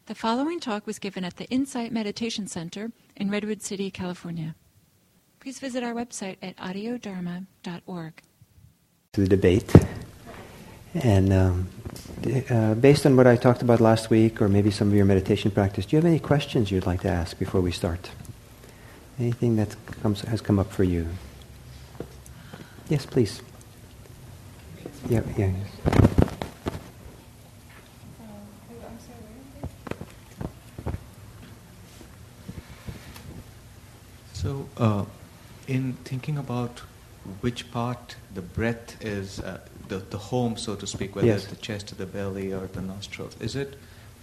The following talk was given at the Insight Meditation Center in Redwood City, California. Please visit our website at audiodharma.org. To the debate. And based on what I talked about last week, or maybe some of your meditation practice, do you have any questions you'd like to ask before we start? Anything that has come up for you? Yes, please. Yeah. So, in thinking about which part the breath is, the home, so to speak, whether it's the chest or the belly or the nostrils, is it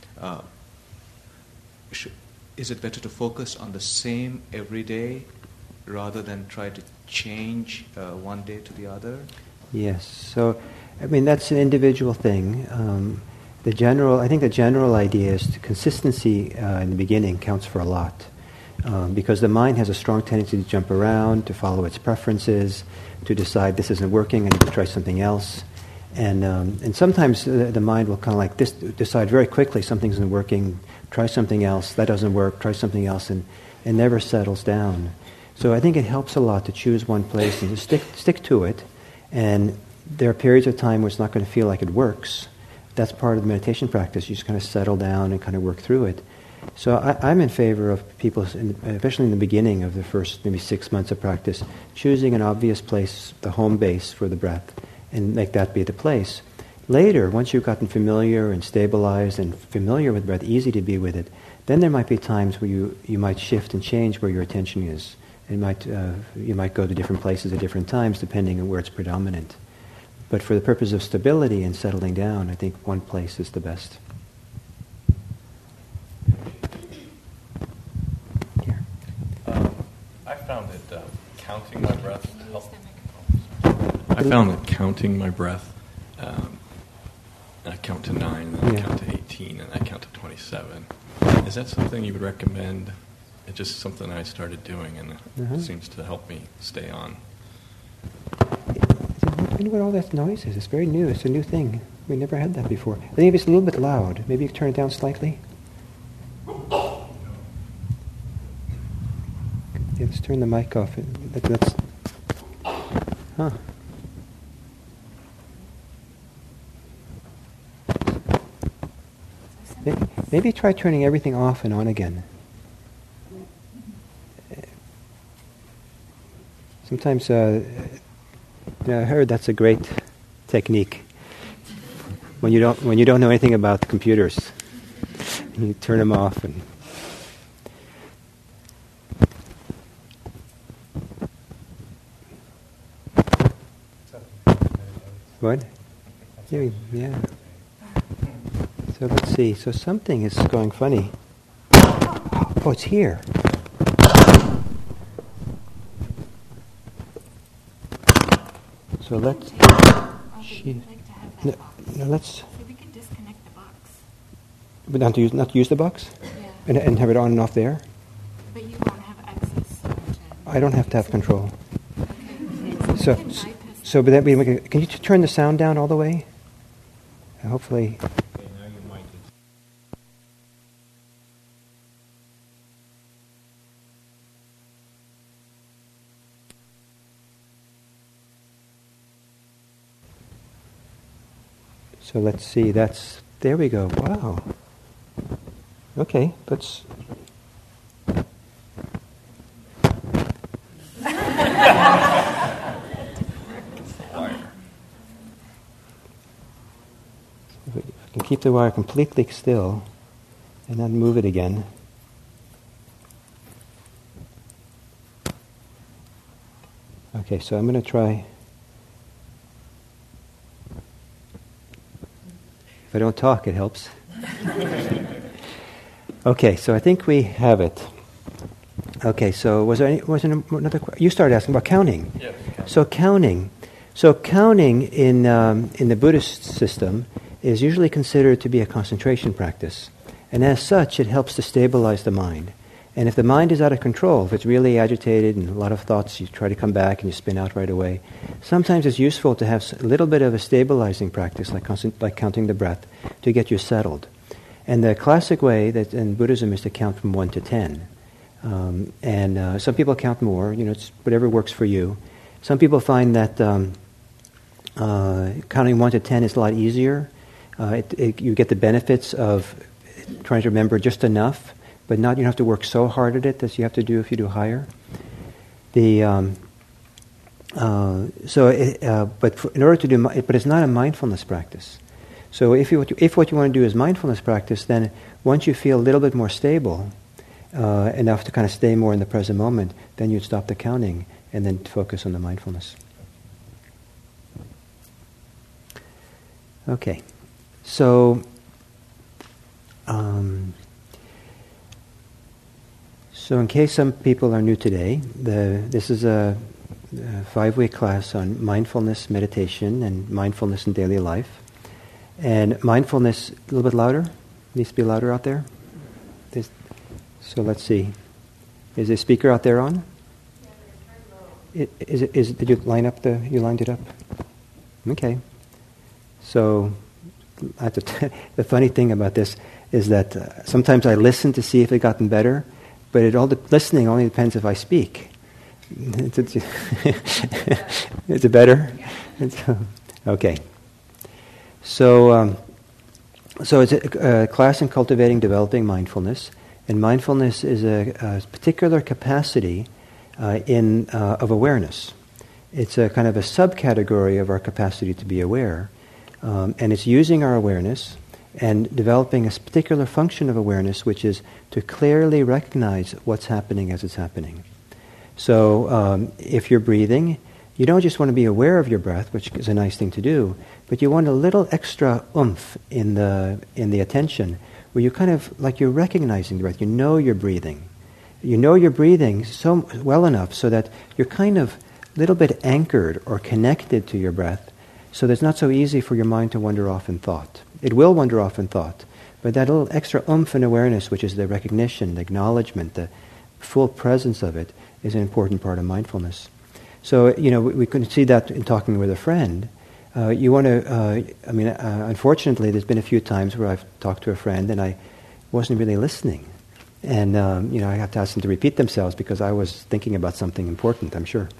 better to focus on the same every day rather than try to change one day to the other? Yes. So, I mean, that's an individual thing. I think the general idea is consistency in the beginning counts for a lot. Because the mind has a strong tendency to jump around, to follow its preferences, to decide this isn't working, I need to try something else. And sometimes the mind will kind of like decide very quickly something isn't working, try something else, that doesn't work, try something else, and never settles down. So I think it helps a lot to choose one place and to stick to it. And there are periods of time where it's not going to feel like it works. That's part of the meditation practice. You just kind of settle down and kind of work through it. So I'm in favor of people, especially in the beginning of the first maybe 6 months of practice, choosing an obvious place, the home base for the breath, and make that be the place. Later, once you've gotten familiar and stabilized and familiar with breath, easy to be with it, then there might be times where you might shift and change where your attention is. You might go to different places at different times depending on where it's predominant. But for the purpose of stability and settling down, I think one place is the best. Counting my breath helps. I found that counting my breath, I count to 9, then I count to 18, and I count to 27. Is that something you would recommend? It's just something I started doing, and it seems to help me stay on. I wonder what all that noise is. It's very new. It's a new thing. We never had that before. I think it's a little bit loud. Maybe you can turn it down slightly. Yeah, let's turn the mic off. Maybe try turning everything off and on again. Sometimes, I heard that's a great technique. When you don't know anything about computers, you turn them off and. What? Yeah. So let's see. So something is going funny. Oh, it's here. So let's. Let's. So we can disconnect the box. But not use the box, and have it on and off there. But you won't have access. I don't have to have control. Okay. So, but that can you turn the sound down all the way? Hopefully. Okay, now you might. So let's see. There we go. Wow. Okay, let's. Keep the wire completely still and then move it again. Okay, so I'm going to try. If I don't talk, it helps. Okay, so I think we have it. Okay, so was there another question? You started asking about counting. Yes. So counting in the Buddhist system is usually considered to be a concentration practice. And as such, it helps to stabilize the mind. And if the mind is out of control, if it's really agitated and a lot of thoughts, you try to come back and you spin out right away. Sometimes it's useful to have a little bit of a stabilizing practice, like counting the breath, to get you settled. And the classic way that in Buddhism is to count from 1 to 10. And some people count more, it's whatever works for you. Some people find that counting 1 to 10 is a lot easier. You get the benefits of trying to remember just enough, but you don't have to work so hard at it as you have to do if you do higher. But it's not a mindfulness practice. So if what you want to do is mindfulness practice, then once you feel a little bit more stable, enough to kind of stay more in the present moment, then you'd stop the counting and then focus on the mindfulness. Okay, so in case some people are new today, this is a 5-week class on mindfulness meditation and mindfulness in daily life. And mindfulness, a little bit louder? Needs to be louder out there? So let's see. Is the speaker out there on? Did you line up you lined it up? Okay. So the funny thing about this is that sometimes I listen to see if it gotten better, but listening only depends if I speak. Is it better? Okay. So it's a class in cultivating developing mindfulness, and mindfulness is a particular capacity of awareness. It's a kind of a subcategory of our capacity to be aware, and it's using our awareness and developing a particular function of awareness, which is to clearly recognize what's happening as it's happening. So if you're breathing, you don't just want to be aware of your breath, which is a nice thing to do, but you want a little extra oomph in the attention, where you kind of, like you're recognizing the breath, you know you're breathing. You know you're breathing so well enough so that you're kind of a little bit anchored or connected to your breath, so that it's not so easy for your mind to wander off in thought. It will wander off in thought, but that little extra oomph in awareness, which is the recognition, the acknowledgement, the full presence of it, is an important part of mindfulness. So, we can see that in talking with a friend. You want to, unfortunately, there's been a few times where I've talked to a friend and I wasn't really listening. And, I have to ask them to repeat themselves because I was thinking about something important, I'm sure.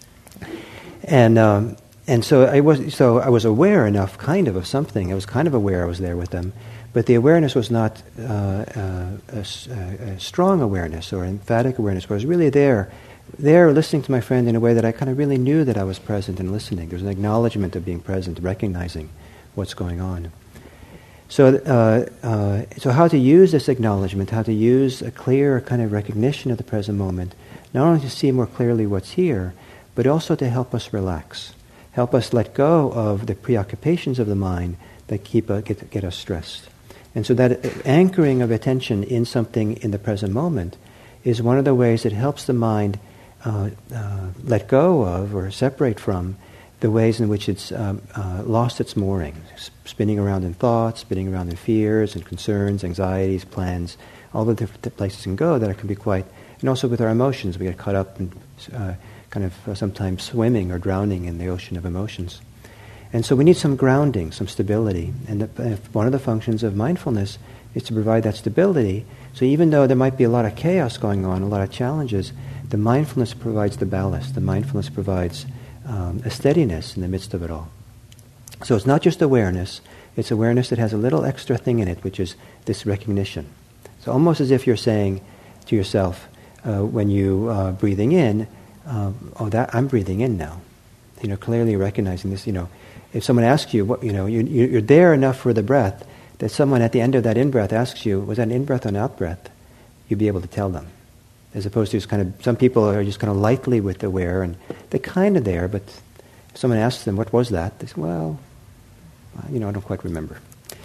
And so I was aware enough, kind of something. I was kind of aware I was there with them. But the awareness was not a strong awareness or emphatic awareness, but I was really there listening to my friend in a way that I kind of really knew that I was present and listening. There's an acknowledgement of being present, recognizing what's going on. So how to use this acknowledgement, how to use a clear kind of recognition of the present moment, not only to see more clearly what's here, but also to help us relax, help us let go of the preoccupations of the mind that get us stressed. And so that anchoring of attention in something in the present moment is one of the ways that helps the mind let go of or separate from the ways in which it's lost its mooring, spinning around in thoughts, spinning around in fears and concerns, anxieties, plans, all the different places can go that it can be quite, and also with our emotions, we get caught up in kind of sometimes swimming or drowning in the ocean of emotions. And so we need some grounding, some stability. And one of the functions of mindfulness is to provide that stability. So even though there might be a lot of chaos going on, a lot of challenges, the mindfulness provides the ballast. The mindfulness provides a steadiness in the midst of it all. So it's not just awareness. It's awareness that has a little extra thing in it, which is this recognition. So almost as if you're saying to yourself, when you are breathing in, I'm breathing in now. Clearly recognizing this, if someone asks you, you're there enough for the breath that someone at the end of that in-breath asks you, was that an in-breath or an out-breath? You'd be able to tell them. As opposed to just kind of, some people are just kind of lightly with aware, and they're kind of there, but if someone asks them, what was that? They say, well, I don't quite remember.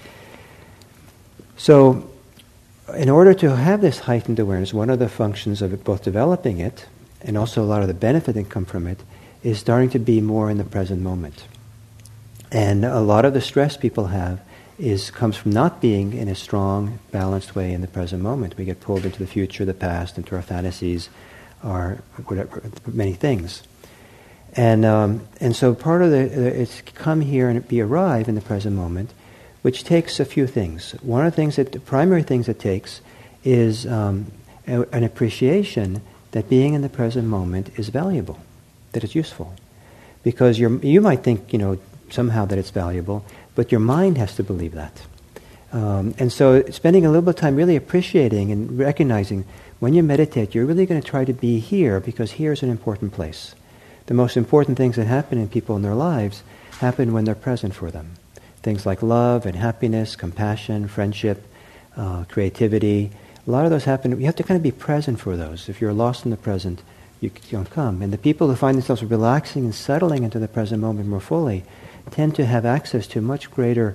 So, in order to have this heightened awareness, one of the functions of it, both developing it, and also a lot of the benefit that come from it, is starting to be more in the present moment. And a lot of the stress people have comes from not being in a strong, balanced way in the present moment. We get pulled into the future, the past, into our fantasies, our whatever, many things. And so part of it's come here and arrive in the present moment which takes a few things. One of the primary things it takes is an appreciation that being in the present moment is valuable, that it's useful. Because you might think, somehow that it's valuable, but your mind has to believe that. And so spending a little bit of time really appreciating and recognizing when you meditate, you're really going to try to be here because here is an important place. The most important things that happen in people in their lives happen when they're present for them. Things like love and happiness, compassion, friendship, creativity. A lot of those happen. You have to kind of be present for those. If you're lost in the present, you don't come. And the people who find themselves relaxing and settling into the present moment more fully tend to have access to much greater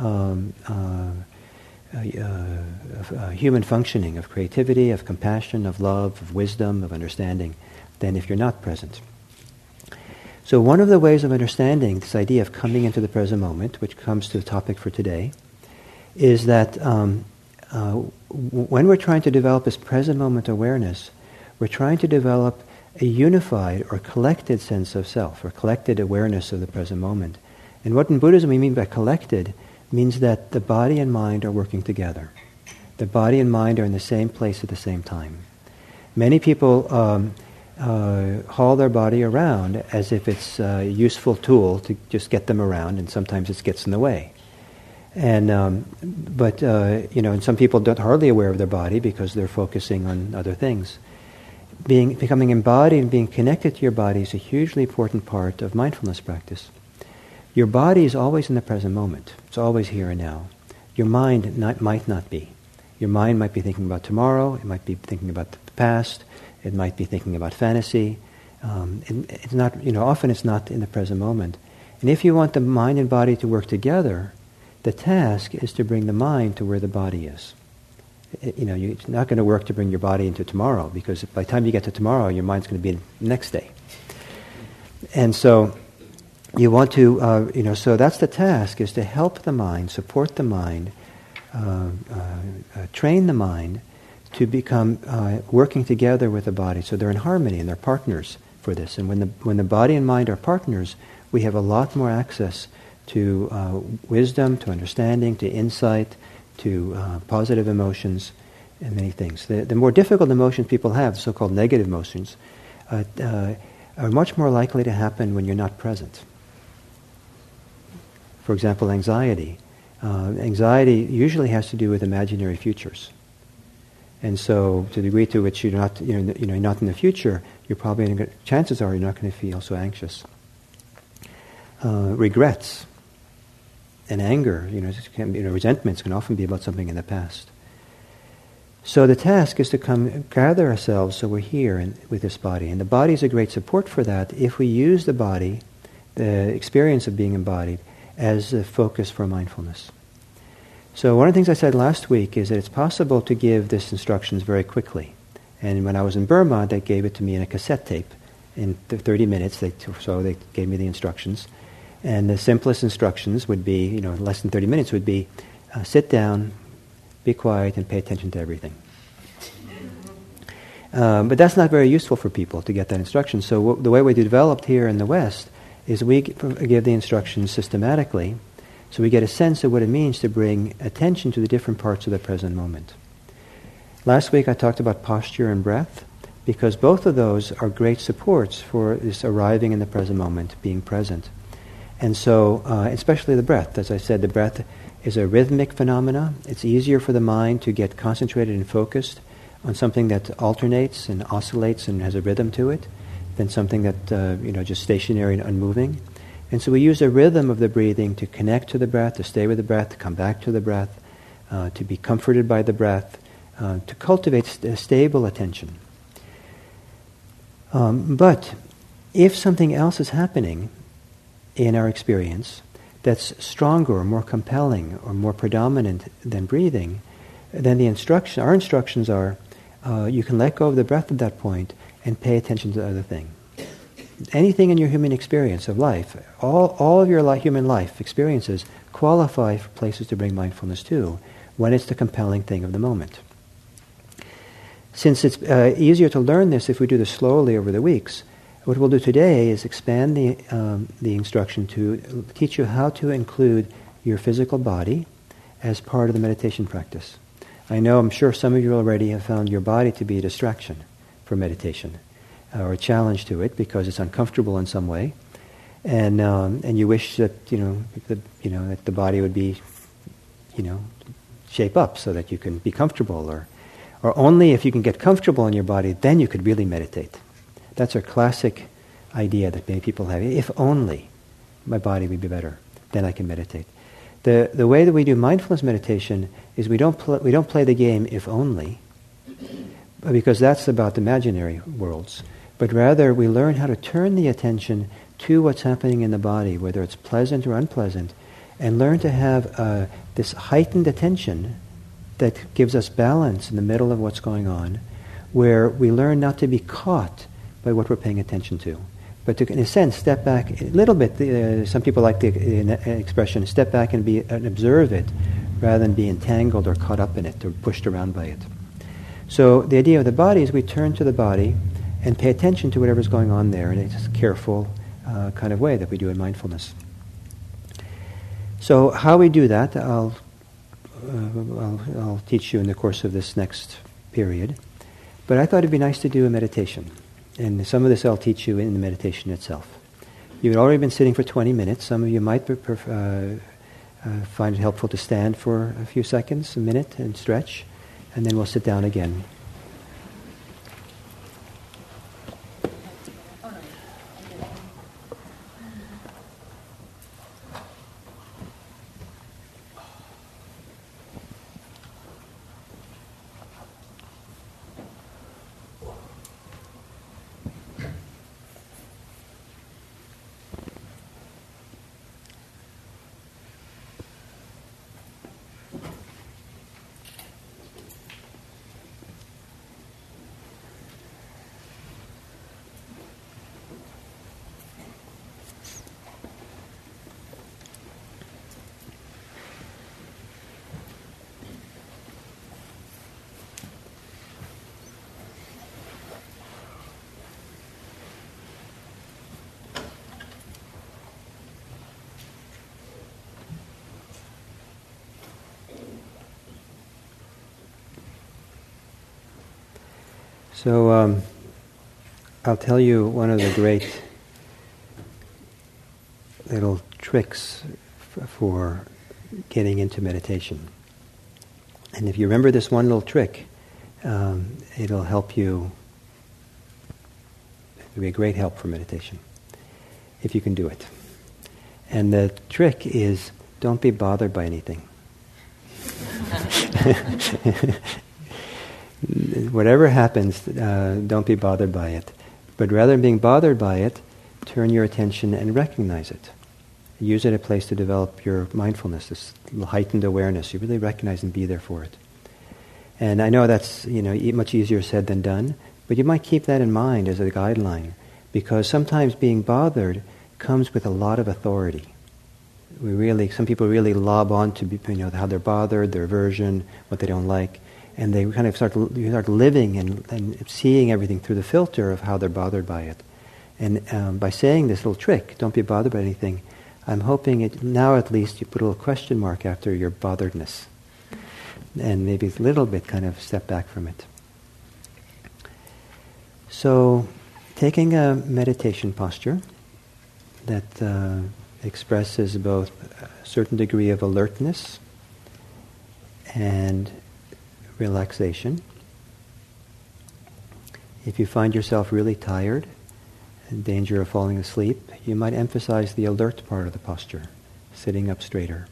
human functioning of creativity, of compassion, of love, of wisdom, of understanding than if you're not present. So one of the ways of understanding this idea of coming into the present moment, which comes to the topic for today, is that when we're trying to develop this present moment awareness, we're trying to develop a unified or collected sense of self, or collected awareness of the present moment. And what in Buddhism we mean by collected means that the body and mind are working together. The body and mind are in the same place at the same time. Many people haul their body around as if it's a useful tool to just get them around, and sometimes it gets in the way. And and some people aren't hardly aware of their body because they're focusing on other things. Becoming embodied and being connected to your body is a hugely important part of mindfulness practice. Your body is always in the present moment. It's always here and now. Your mind might not be. Your mind might be thinking about tomorrow. It might be thinking about the past. It might be thinking about fantasy. It's not. Often it's not in the present moment. And if you want the mind and body to work together, the task is to bring the mind to where the body is. It's not going to work to bring your body into tomorrow, because by the time you get to tomorrow, your mind's going to be the next day. And so you want to, so that's the task, is to help the mind, support the mind, train the mind to become working together with the body. So they're in harmony and they're partners for this. And when the body and mind are partners, we have a lot more access to wisdom, to understanding, to insight, to positive emotions, and many things. The more difficult emotions people have, so-called negative emotions, are much more likely to happen when you're not present. For example, anxiety. Anxiety usually has to do with imaginary futures. And so, to the degree to which you're not, you're not in the future, chances are you're not going to feel so anxious. Regrets and anger, resentments can often be about something in the past. So the task is to gather ourselves so we're here with this body. And the body is a great support for that if we use the body, the experience of being embodied, as a focus for mindfulness. So one of the things I said last week is that it's possible to give this instructions very quickly. And when I was in Burma, they gave it to me in a cassette tape. In 30 minutes, they gave me the instructions. And the simplest instructions would be, less than 30 minutes would be, sit down, be quiet, and pay attention to everything. But that's not very useful for people to get that instruction. So the way we developed here in the West is we give the instructions systematically, so we get a sense of what it means to bring attention to the different parts of the present moment. Last week I talked about posture and breath, because both of those are great supports for this arriving in the present moment, being present. And so, especially the breath. As I said, the breath is a rhythmic phenomena. It's easier for the mind to get concentrated and focused on something that alternates and oscillates and has a rhythm to it than something that, just stationary and unmoving. And so we use a rhythm of the breathing to connect to the breath, to stay with the breath, to come back to the breath, to be comforted by the breath, to cultivate stable attention. But if something else is happening in our experience that's stronger or more compelling or more predominant than breathing, then our instructions are, you can let go of the breath at that point and pay attention to the other thing. Anything in your human experience of life, all of your human life experiences qualify for places to bring mindfulness to when it's the compelling thing of the moment. Since it's easier to learn this if we do this slowly over the weeks, what we'll do today is expand the instruction to teach you how to include your physical body as part of the meditation practice. I'm sure some of you already have found your body to be a distraction for meditation, or a challenge to it because it's uncomfortable in some way, and you wish that that the body would be, shape up so that you can be comfortable, or only if you can get comfortable in your body, then you could really meditate. That's a classic idea that many people have. If only my body would be better, then I can meditate. The way that we do mindfulness meditation is we don't play the game if only, because that's about the imaginary worlds, but rather we learn how to turn the attention to what's happening in the body, whether it's pleasant or unpleasant, and learn to have this heightened attention that gives us balance in the middle of what's going on, where we learn not to be caught by what we're paying attention to, but to, in a sense, step back a little bit. Some people like the expression, step back and observe it, rather than be entangled or caught up in it or pushed around by it. So the idea of the body is we turn to the body and pay attention to whatever's going on there in a careful kind of way that we do in mindfulness. So how we do that, I'll teach you in the course of this next period. But I thought it'd be nice to do a meditation. And some of this I'll teach you in the meditation itself. You've already been sitting for 20 minutes. Some of you might find it helpful to stand for a few seconds, a minute, and stretch. And then we'll sit down again. So I'll tell you one of the great little tricks for getting into meditation. And if you remember this one little trick, it'll help you. It'll be a great help for meditation, if you can do it. And the trick is, don't be bothered by anything. Whatever happens, don't be bothered by it. But rather than being bothered by it, turn your attention and recognize it. Use it as a place to develop your mindfulness, this heightened awareness. You really recognize and be there for it. And I know that's much easier said than done, but you might keep that in mind as a guideline, because sometimes being bothered comes with a lot of authority. Some people really lob on to how they're bothered, their aversion, what they don't like. And they kind of start living and seeing everything through the filter of how they're bothered by it. And by saying this little trick, don't be bothered by anything, I'm hoping now at least you put a little question mark after your botheredness. And maybe a little bit kind of step back from it. So, taking a meditation posture that expresses both a certain degree of alertness and relaxation. If you find yourself really tired, in danger of falling asleep, you might emphasize the alert part of the posture, sitting up straighter.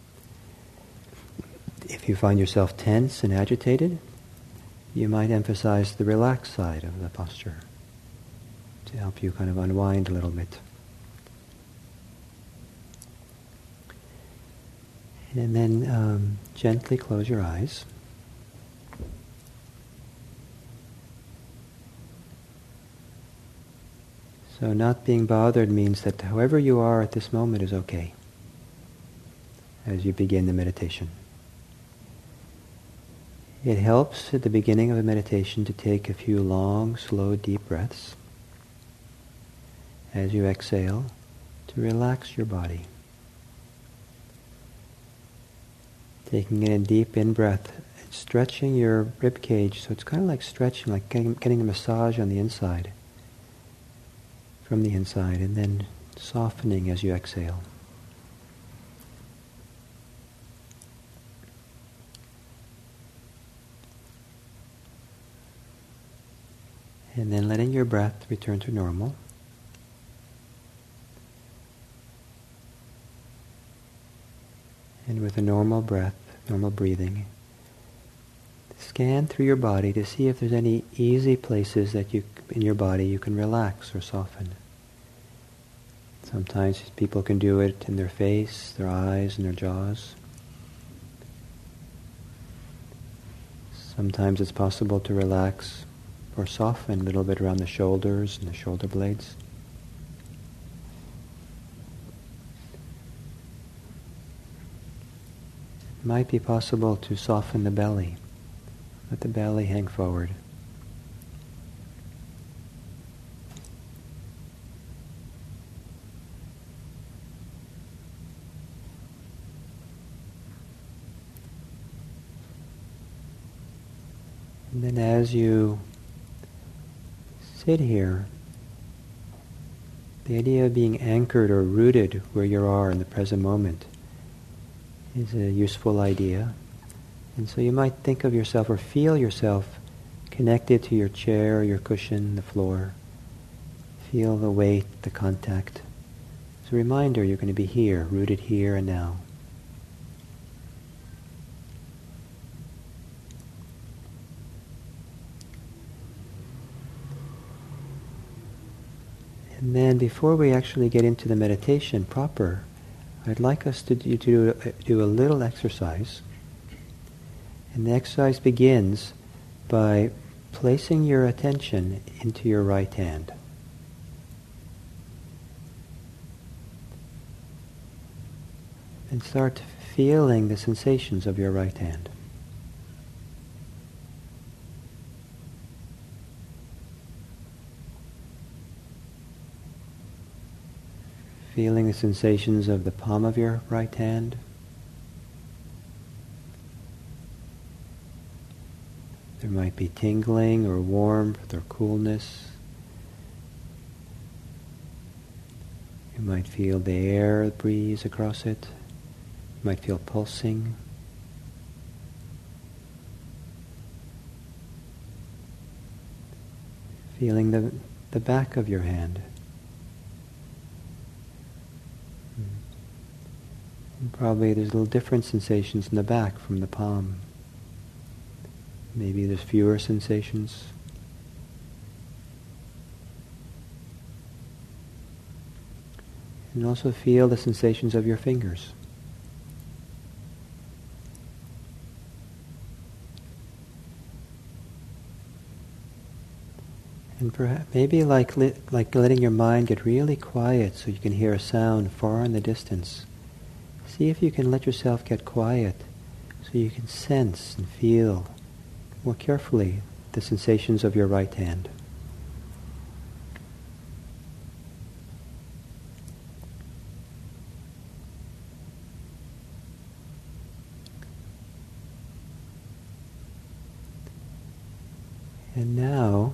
If you find yourself tense and agitated, you might emphasize the relaxed side of the posture to help you kind of unwind a little bit. And then gently close your eyes. So not being bothered means that however you are at this moment is okay as you begin the meditation. It helps at the beginning of a meditation to take a few long, slow, deep breaths as you exhale to relax your body. Taking in a deep in-breath, stretching your rib cage, so it's kind of like stretching, like getting a massage on the inside, from the inside, and then softening as you exhale. And then letting your breath return to normal. And with a normal breath, normal breathing, scan through your body to see if there's any easy places that in your body you can relax or soften. Sometimes people can do it in their face, their eyes, and their jaws. Sometimes it's possible to relax or soften a little bit around the shoulders and the shoulder blades. It might be possible to soften the belly. Let the belly hang forward. And then as you sit here, the idea of being anchored or rooted where you are in the present moment is a useful idea. And so you might think of yourself or feel yourself connected to your chair, your cushion, the floor. Feel the weight, the contact. It's a reminder you're going to be here, rooted here and now. And then before we actually get into the meditation proper, I'd like us to do a little exercise. And the exercise begins by placing your attention into your right hand. And start feeling the sensations of your right hand. Feeling the sensations of the palm of your right hand. There might be tingling or warmth or coolness. You might feel the air breeze across it. You might feel pulsing. Feeling the back of your hand. And probably there's little different sensations in the back from the palm. Maybe there's fewer sensations. And also feel the sensations of your fingers. And perhaps maybe like letting your mind get really quiet so you can hear a sound far in the distance. See if you can let yourself get quiet so you can sense and feel more carefully the sensations of your right hand. And now,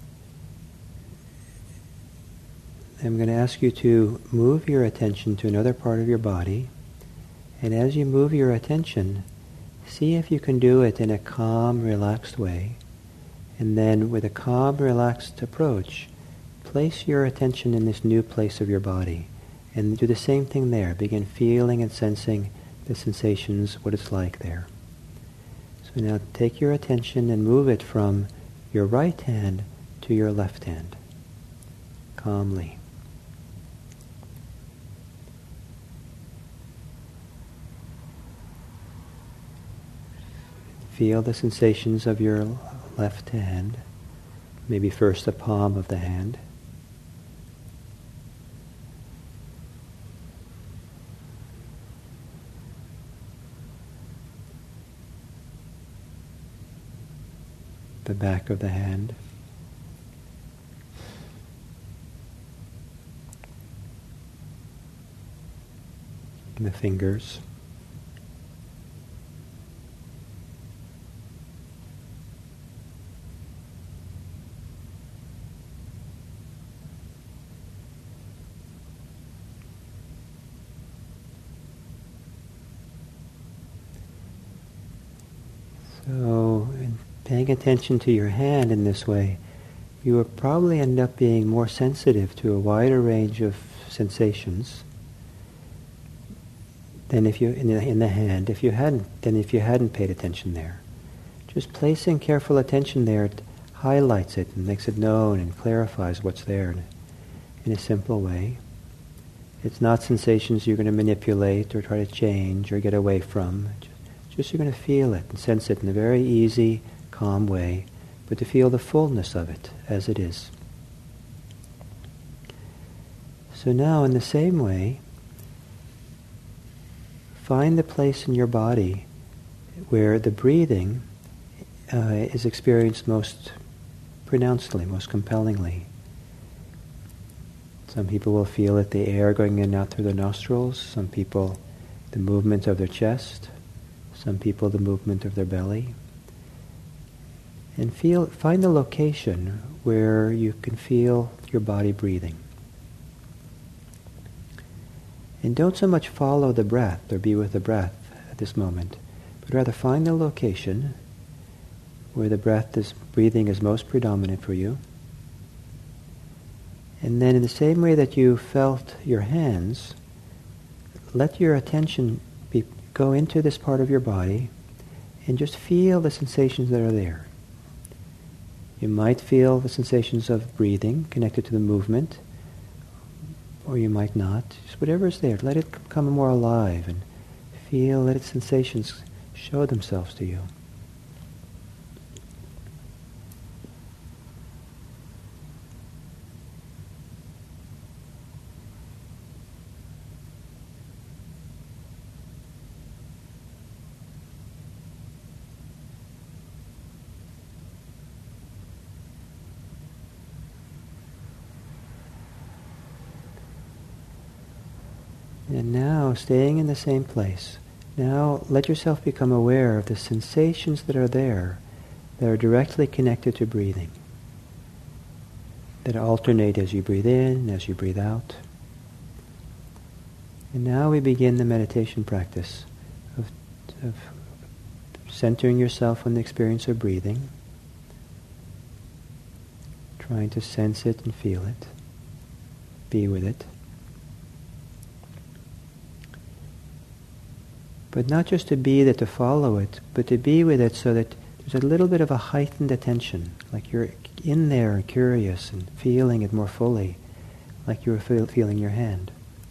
I'm going to ask you to move your attention to another part of your body. And as you move your attention, see if you can do it in a calm, relaxed way. And then with a calm, relaxed approach, place your attention in this new place of your body. And do the same thing there. Begin feeling and sensing the sensations, what it's like there. So now take your attention and move it from your right hand to your left hand. Calmly. Feel the sensations of your left hand, maybe first the palm of the hand. The back of the hand. And the fingers. So, in paying attention to your hand in this way, you will probably end up being more sensitive to a wider range of sensations than if you in the hand. If you hadn't paid attention there, just placing careful attention there, it highlights it and makes it known and clarifies what's there in a simple way. It's not sensations you're going to manipulate or try to change or get away from. Just you're going to feel it and sense it in a very easy, calm way, but to feel the fullness of it as it is. So now, in the same way, find the place in your body where the breathing is experienced most pronouncedly, most compellingly. Some people will feel it, the air going in and out through their nostrils. Some people, the movement of their chest. Some people, the movement of their belly. And find the location where you can feel your body breathing. And don't so much follow the breath or be with the breath at this moment, but rather find the location where the breathing is most predominant for you. And then in the same way that you felt your hands, let your attention go into this part of your body and just feel the sensations that are there. You might feel the sensations of breathing connected to the movement, or you might not. Just whatever is there, let it become more alive and let its sensations show themselves to you. And now, staying in the same place, now let yourself become aware of the sensations that are there that are directly connected to breathing, that alternate as you breathe in, as you breathe out. And now we begin the meditation practice of centering yourself on the experience of breathing, trying to sense it and feel it, be with it. But not just to be there to follow it, but to be with it so that there's a little bit of a heightened attention, like you're in there and curious and feeling it more fully, like you were feeling your hand.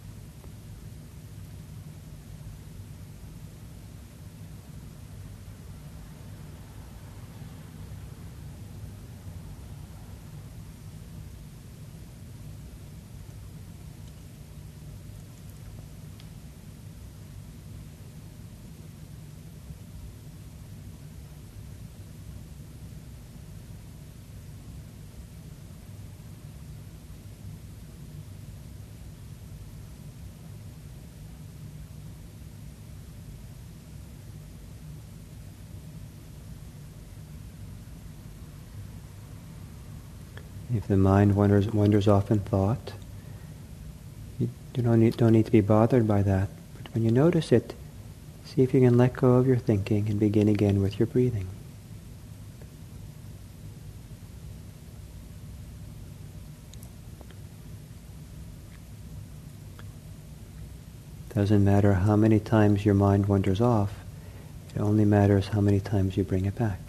If the mind wanders off in thought, you don't need to be bothered by that. But when you notice it, see if you can let go of your thinking and begin again with your breathing. Doesn't matter how many times your mind wanders off, it only matters how many times you bring it back.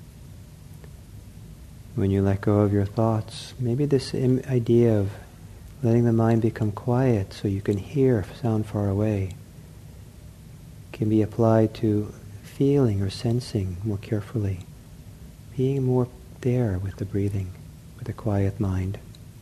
When you let go of your thoughts, maybe this idea of letting the mind become quiet so you can hear sound far away, can be applied to feeling or sensing more carefully, being more there with the breathing, with a quiet mind.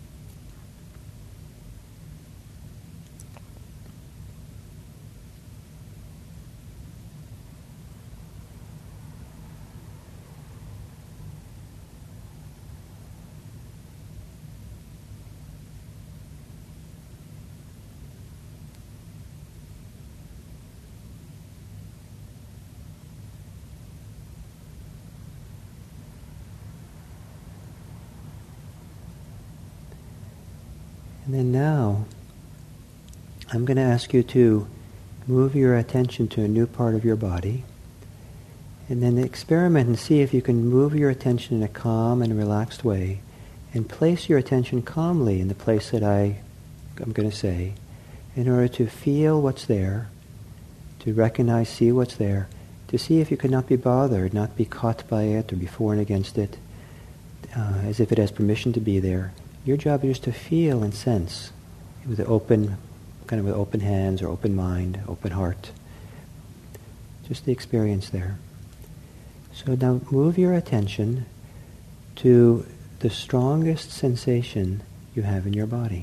And then now, I'm going to ask you to move your attention to a new part of your body, and then experiment and see if you can move your attention in a calm and relaxed way, and place your attention calmly in the place that I'm going to say, in order to feel what's there, to recognize, see what's there, to see if you could not be bothered, not be caught by it or be for and against it, as if it has permission to be there. Your job is to feel and sense with with open hands or open mind, open heart. Just the experience there. So now move your attention to the strongest sensation you have in your body.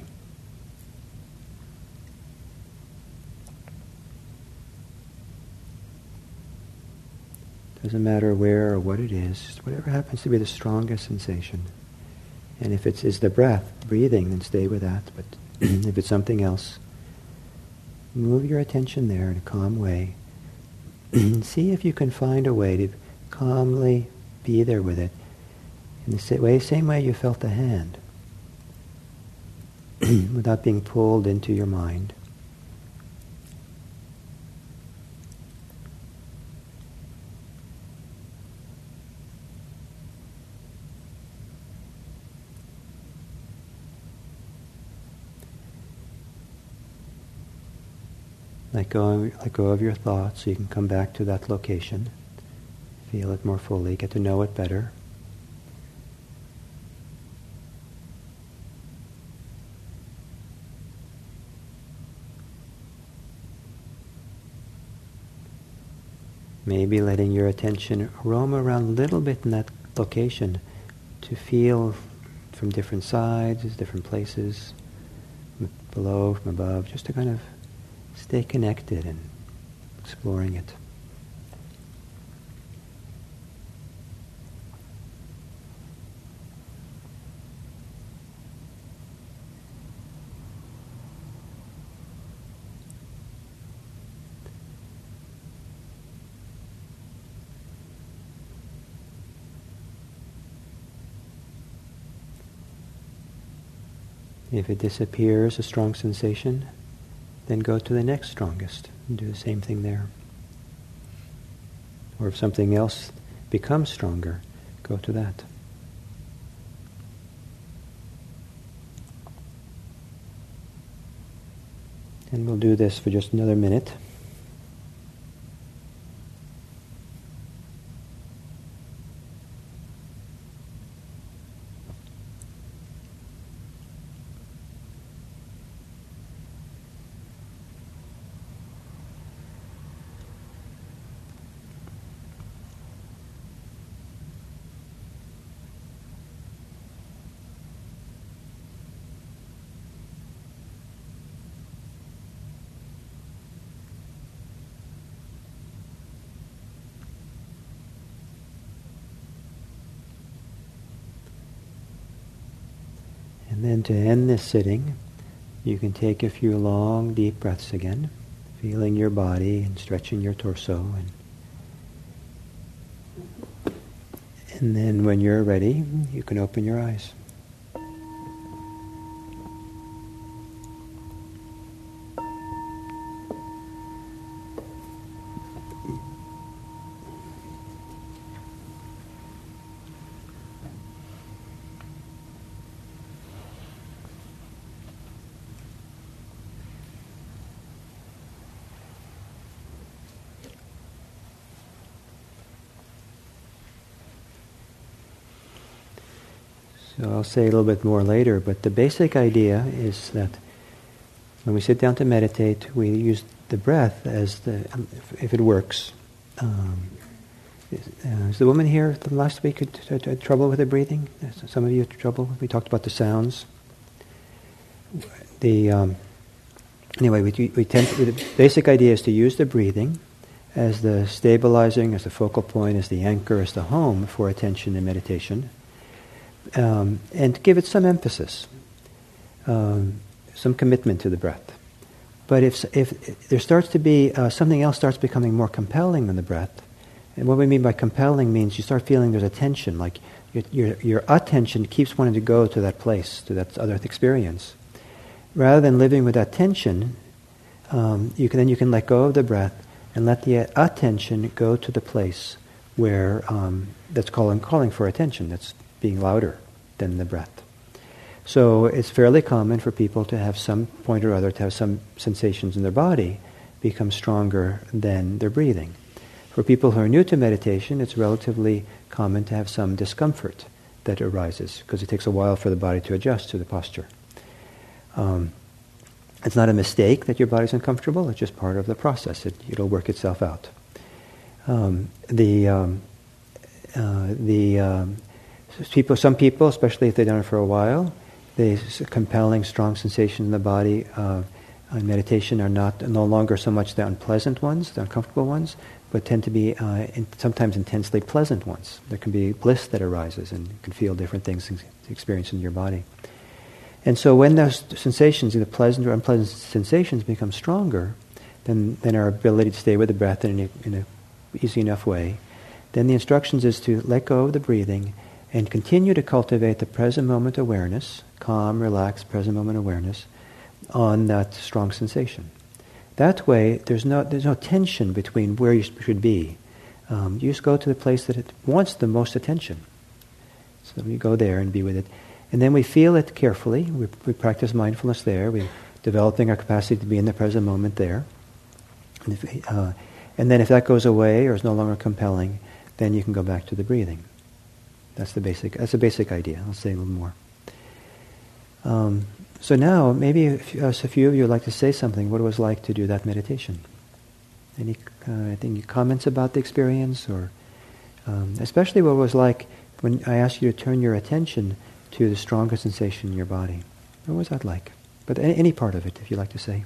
Doesn't matter where or what it is, just whatever happens to be the strongest sensation. And if it's the breath, breathing, then stay with that. But if it's something else, move your attention there in a calm way. See if you can find a way to calmly be there with it in the same way you felt the hand, without being pulled into your mind. Let go of your thoughts so you can come back to that location, feel it more fully, get to know it better. Maybe letting your attention roam around a little bit in that location to feel from different sides, different places, from below, from above, just to kind of stay connected and exploring it. If it disappears, a strong sensation, then go to the next strongest and do the same thing there. Or if something else becomes stronger, go to that. And we'll do this for just another minute. And then to end this sitting, you can take a few long, deep breaths again, feeling your body and stretching your torso. And then when you're ready, you can open your eyes. So I'll say a little bit more later, but the basic idea is that when we sit down to meditate, we use the breath as if it works. Is the woman here the last week had trouble with her breathing? Some of you had trouble? We talked about the sounds. Anyway, the basic idea is to use the breathing as the stabilizing, as the focal point, as the anchor, as the home for attention and meditation, and give it some emphasis, some commitment to the breath. But if there starts to be something else starts becoming more compelling than the breath, and what we mean by compelling means you start feeling there's a tension, like your attention keeps wanting to go to that place, to that other experience. Rather than living with that tension, you can let go of the breath and let the attention go to the place where that's calling for attention, that's being louder than the breath. So it's fairly common for people to have some point or other, to have some sensations in their body become stronger than their breathing. For people who are new to meditation, it's relatively common to have some discomfort that arises because it takes a while for the body to adjust to the posture. It's not a mistake that your body's uncomfortable, it's just part of the process. It'll work itself out. Some people, especially if they've done it for a while, compelling, strong sensations in the body in meditation are no longer so much the unpleasant ones, the uncomfortable ones, but tend to be sometimes intensely pleasant ones. There can be bliss that arises, and you can feel different things experienced in your body. And so when those sensations, either pleasant or unpleasant sensations, become stronger, then our ability to stay with the breath in an easy enough way, then the instructions is to let go of the breathing and continue to cultivate the present moment awareness, calm, relaxed, present moment awareness, on that strong sensation. That way, there's no tension between where you should be. You just go to the place that it wants the most attention. So we go there and be with it. And then we feel it carefully. We practice mindfulness there. We're developing our capacity to be in the present moment there. And then if that goes away or is no longer compelling, then you can go back to the breathing. That's the basic idea. I'll say a little more. So now, maybe a few of you would like to say something, what it was like to do that meditation. Any comments about the experience, or especially what it was like when I asked you to turn your attention to the stronger sensation in your body. What was that like? But any part of it, if you'd like to say.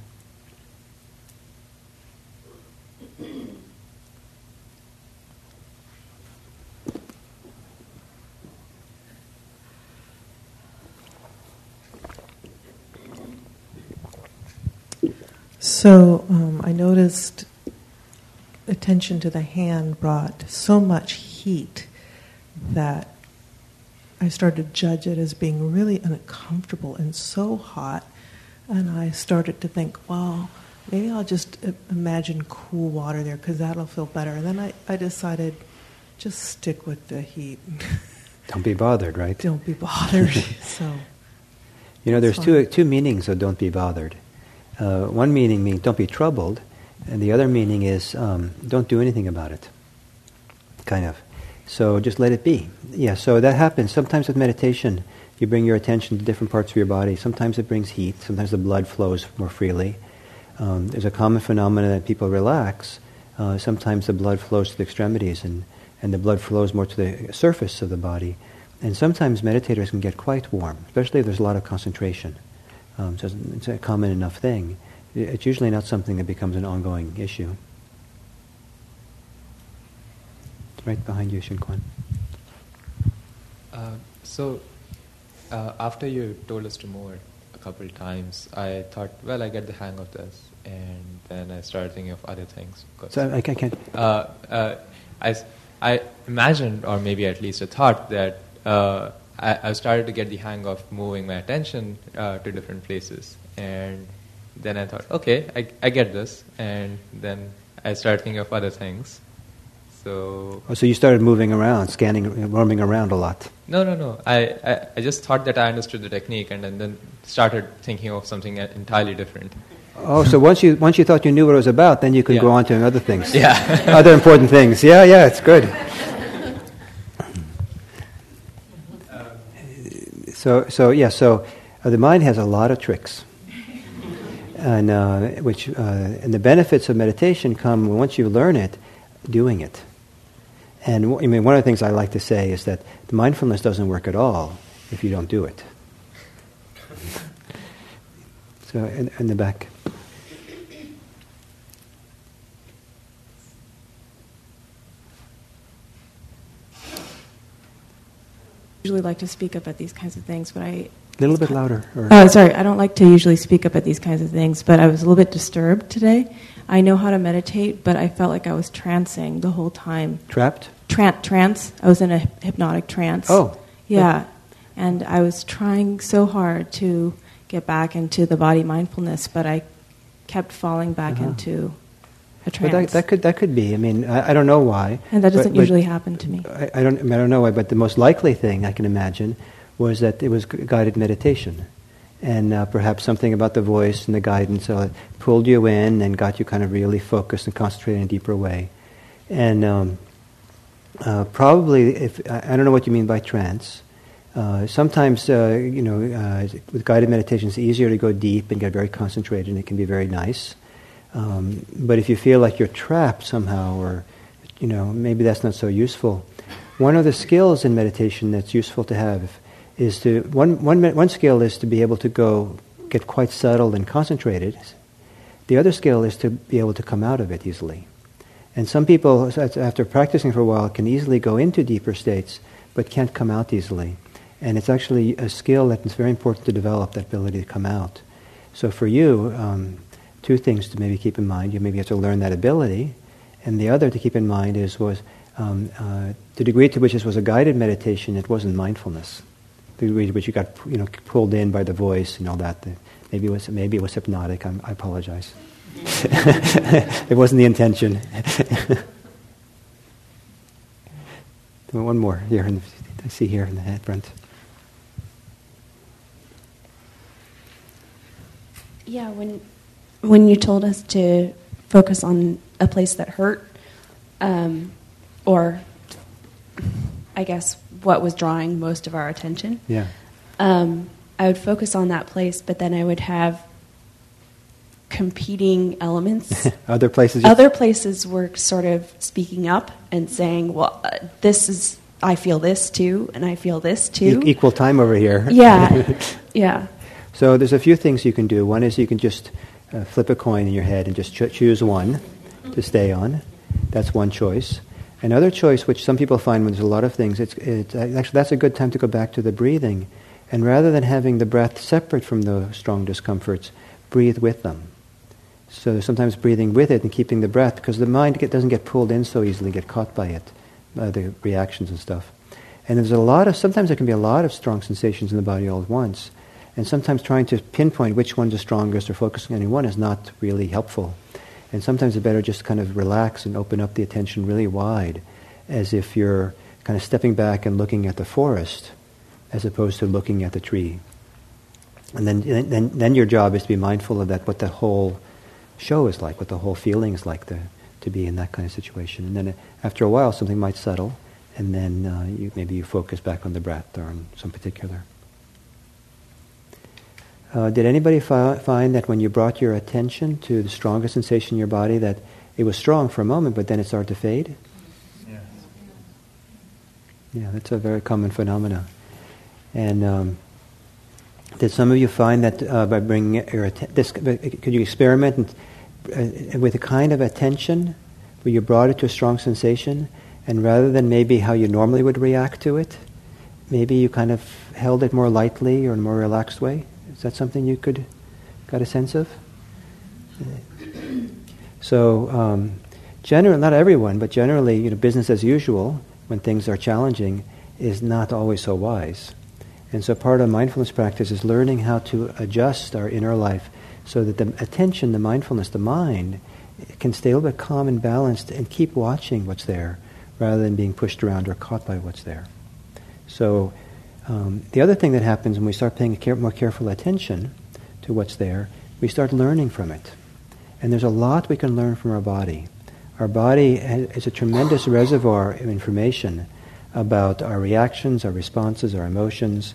So I noticed attention to the hand brought so much heat that I started to judge it as being really uncomfortable and so hot. And I started to think, well, maybe I'll just imagine cool water there because that'll feel better. And then I decided, just stick with the heat. Don't be bothered, right? Don't be bothered. So, there's two meanings of don't be bothered. One meaning means don't be troubled, and the other meaning is don't do anything about it, kind of. So just let it be. Yeah, so that happens. Sometimes with meditation, you bring your attention to different parts of your body. Sometimes it brings heat. Sometimes the blood flows more freely. There's a common phenomenon that people relax. Sometimes the blood flows to the extremities, and the blood flows more to the surface of the body. And sometimes meditators can get quite warm, especially if there's a lot of concentration. So it's a common enough thing. It's usually not something that becomes an ongoing issue. It's right behind you, Shin Kwan. After you told us to move it a couple of times, I thought, well, I get the hang of this, and then I started thinking of other things. So I can't. I imagined, or maybe at least I thought that I started to get the hang of moving my attention to different places, and then I thought, okay, I get this, and then I started thinking of other things. So you started moving around, scanning, roaming around a lot. No. I just thought that I understood the technique, and then started thinking of something entirely different. Oh, so once you thought you knew what it was about, then you could go on to other things. Yeah. Other important things. Yeah, it's good. So the mind has a lot of tricks, and and the benefits of meditation come once you learn it, doing it. And I mean, one of the things I like to say is that the mindfulness doesn't work at all if you don't do it. So in the back. Usually like to speak up at these kinds of things, but a little bit louder. Sorry, I don't like to usually speak up at these kinds of things, but I was a little bit disturbed today. I know how to meditate, but I felt like I was trancing the whole time. Trapped? Trance. I was in a hypnotic trance. Oh. Yeah. And I was trying so hard to get back into the body mindfulness, but I kept falling back into a trance. But that could be. I mean, I don't know why. And that doesn't usually happen to me. I don't know why, but the most likely thing I can imagine was that it was guided meditation. And perhaps something about the voice and the guidance pulled you in and got you kind of really focused and concentrated in a deeper way. And probably, I don't know what you mean by trance. Sometimes, with guided meditation, it's easier to go deep and get very concentrated, and it can be very nice. But if you feel like you're trapped somehow, or maybe that's not so useful. One of the skills in meditation that's useful to have is one skill is to be able to get quite settled and concentrated. The other skill is to be able to come out of it easily. And some people, after practicing for a while, can easily go into deeper states, but can't come out easily. And it's actually a skill that's very important to develop, that ability to come out. So for you, two things to maybe keep in mind. You maybe have to learn that ability. And the other to keep in mind was the degree to which this was a guided meditation, it wasn't mindfulness. The degree to which you got pulled in by the voice and all that. Maybe it was hypnotic. I apologize. It wasn't the intention. One more here. I see here in the head front. Yeah, when you told us to focus on a place that hurt, or I guess what was drawing most of our attention. Yeah. I would focus on that place, but then I would have competing elements. Other places? Other places were sort of speaking up and saying, well, I feel this too, and I feel this too. Equal time over here. Yeah, yeah. So there's a few things you can do. One is you can just flip a coin in your head and just choose one to stay on. That's one choice. Another choice, which some people find when there's a lot of things, it's actually that's a good time to go back to the breathing. And rather than having the breath separate from the strong discomforts, breathe with them. So sometimes breathing with it and keeping the breath, because the mind doesn't get pulled in so easily, get caught by it, the reactions and stuff. And sometimes there can be a lot of strong sensations in the body all at once. And sometimes trying to pinpoint which one's the strongest or focusing on any one is not really helpful. And sometimes it's better just kind of relax and open up the attention really wide, as if you're kind of stepping back and looking at the forest, as opposed to looking at the tree. And then your job is to be mindful of that, what the whole show is like, what the whole feeling is like to be in that kind of situation. And then after a while, something might settle, and then maybe you focus back on the breath or on some particular. Did anybody find that when you brought your attention to the strongest sensation in your body, that it was strong for a moment, but then it started to fade? Yes. Yeah, that's a very common phenomena. And did some of you find that by bringing your attention, could you experiment with a kind of attention where you brought it to a strong sensation, and rather than maybe how you normally would react to it, maybe you kind of held it more lightly or in a more relaxed way? Is that something you got a sense of? So, generally, not everyone, but generally, business as usual, when things are challenging, is not always so wise. And so part of mindfulness practice is learning how to adjust our inner life so that the attention, the mindfulness, the mind, can stay a little bit calm and balanced and keep watching what's there rather than being pushed around or caught by what's there. So the other thing that happens when we start paying more careful attention to what's there, we start learning from it. And there's a lot we can learn from our body. Our body is a tremendous reservoir of information about our reactions, our responses, our emotions,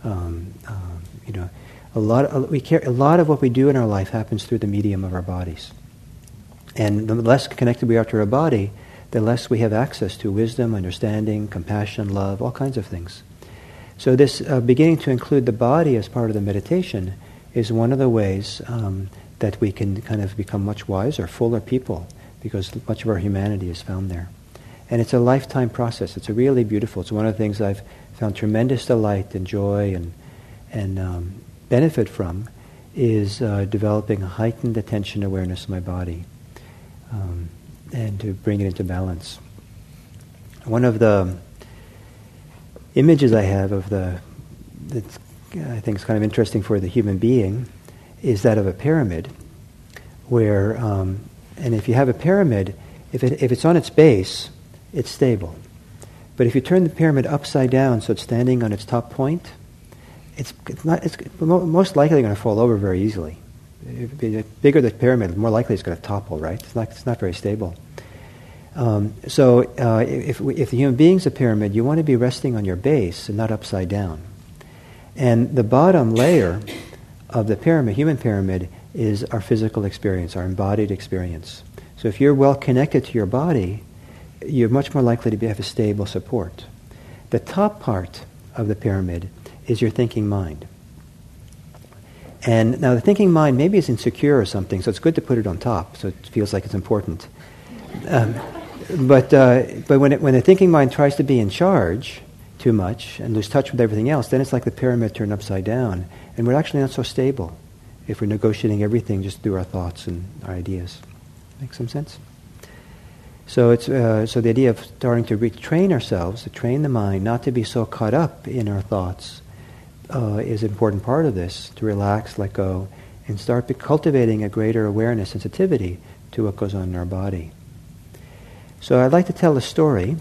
A lot of what we do in our life happens through the medium of our bodies. And the less connected we are to our body, the less we have access to wisdom, understanding, compassion, love, all kinds of things. So this beginning to include the body as part of the meditation is one of the ways that we can kind of become much wiser, fuller people, because much of our humanity is found there. And it's a lifetime process. It's really beautiful. It's one of the things I've found tremendous delight and joy and benefit from is developing a heightened attention awareness of my body and to bring it into balance. One of the images I have of that I think is kind of interesting for the human being is that of a pyramid where, and if you have a pyramid, if it's on its base, it's stable. But if you turn the pyramid upside down so it's standing on its top point, it's most likely going to fall over very easily. The bigger the pyramid, the more likely it's going to topple, right? It's not very stable. So if the human being's a pyramid, you want to be resting on your base and not upside down. And the bottom layer of the pyramid, human pyramid, is our physical experience, our embodied experience. So if you're well connected to your body, you're much more likely to have a stable support. The top part of the pyramid is your thinking mind. And now the thinking mind maybe is insecure or something, so it's good to put it on top, so it feels like it's important. But when the thinking mind tries to be in charge too much and lose touch with everything else, then it's like the pyramid turned upside down, and we're actually not so stable if we're negotiating everything just through our thoughts and our ideas. Make some sense? So it's so the idea of starting to retrain ourselves, to train the mind not to be so caught up in our thoughts, is an important part of this, to relax, let go, and start cultivating a greater awareness, sensitivity to what goes on in our body. So I'd like to tell a story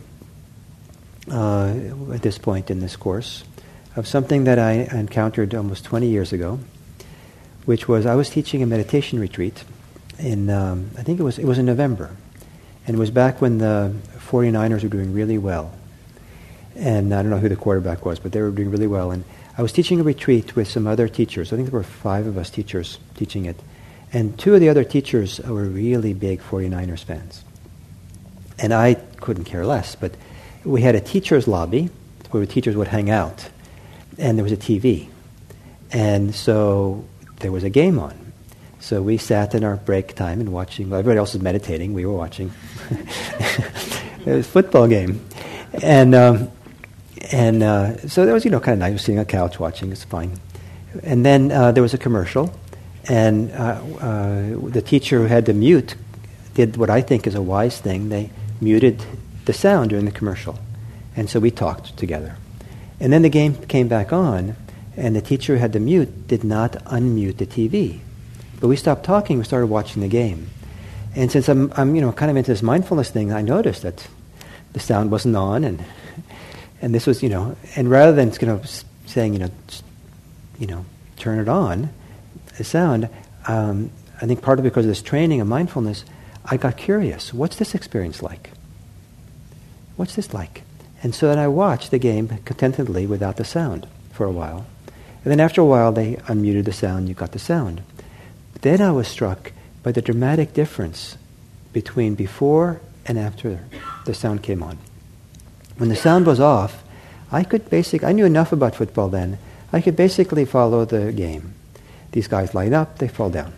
at this point in this course of something that I encountered almost 20 years ago, which was I was teaching a meditation retreat in, I think it was in November, and it was back when the 49ers were doing really well. And I don't know who the quarterback was, but they were doing really well. And I was teaching a retreat with some other teachers. I think there were 5 of us teachers teaching it. And 2 of the other teachers were really big 49ers fans. And I couldn't care less, but we had a teacher's lobby where the teachers would hang out, and there was a TV. And so there was a game on. So we sat in our break time and watching, well, everybody else was meditating, we were watching. It was a football game. And so there was, kind of nice, sitting on a couch watching, it's fine. And then there was a commercial, and the teacher who had to mute did what I think is a wise thing. They muted the sound during the commercial. And so we talked together. And then the game came back on, and the teacher who had to mute did not unmute the TV. But we stopped talking, we started watching the game. And since I'm kind of into this mindfulness thing, I noticed that the sound wasn't on, and this was, and rather than saying, turn it on, the sound, I think partly because of this training of mindfulness, I got curious. What's this experience like? What's this like? And so then I watched the game contentedly without the sound for a while. And then after a while, they unmuted the sound, you got the sound. But then I was struck by the dramatic difference between before and after the sound came on. When the sound was off, I knew enough about football then, I could basically follow the game. These guys line up, they fall down.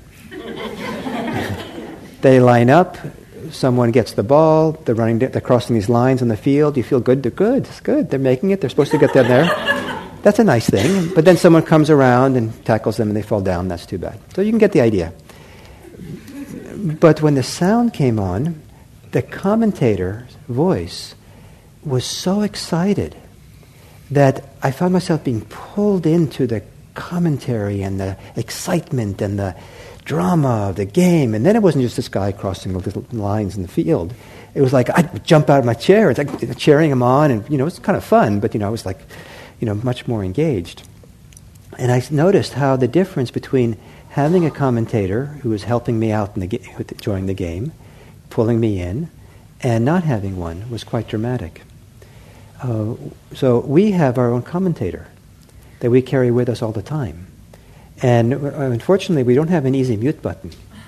They line up, someone gets the ball, they're crossing these lines on the field, you feel good, they're good, it's good, they're making it, they're supposed to get them there. That's a nice thing. But then someone comes around and tackles them and they fall down, that's too bad. So you can get the idea. But when the sound came on, the commentator's voice was so excited that I found myself being pulled into the commentary and the excitement and the drama of the game. And then it wasn't just this guy crossing the little lines in the field. It was like I'd jump out of my chair. It's like cheering him on, and it was kind of fun, but I was like, much more engaged. And I noticed how the difference between having a commentator who was helping me out during the game, pulling me in, and not having one was quite dramatic. So we have our own commentator. that we carry with us all the time. And unfortunately, we don't have an easy mute button.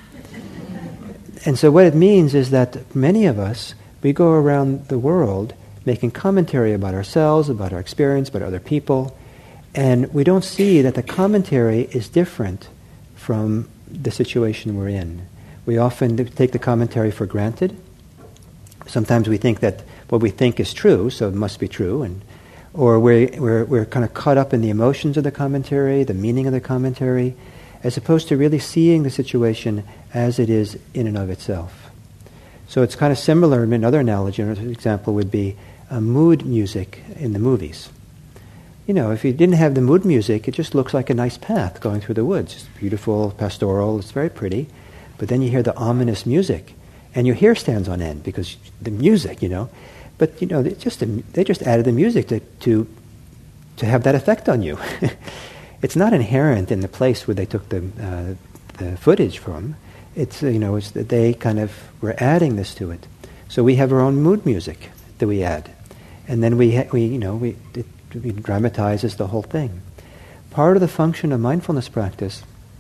And so what it means is that many of us, we go around the world making commentary about ourselves, about our experience, about other people, and we don't see that the commentary is different from the situation we're in. We often take the commentary for granted. Sometimes we think that what we think is true, so it must be true, or we're kind of caught up in the emotions of the commentary, the meaning of the commentary, as opposed to really seeing the situation as it is in and of itself. So it's kind of similar. Another analogy, another example would be mood music in the movies. If you didn't have the mood music, it just looks like a nice path going through the woods. It's beautiful, pastoral, it's very pretty. But then you hear the ominous music, and your hair stands on end because the music, But, they just added the music to have that effect on you. It's not inherent in the place where they took the footage from. It's that they kind of were adding this to it. So we have our own mood music that we add, and then it dramatizes the whole thing. Part of the function of mindfulness practice,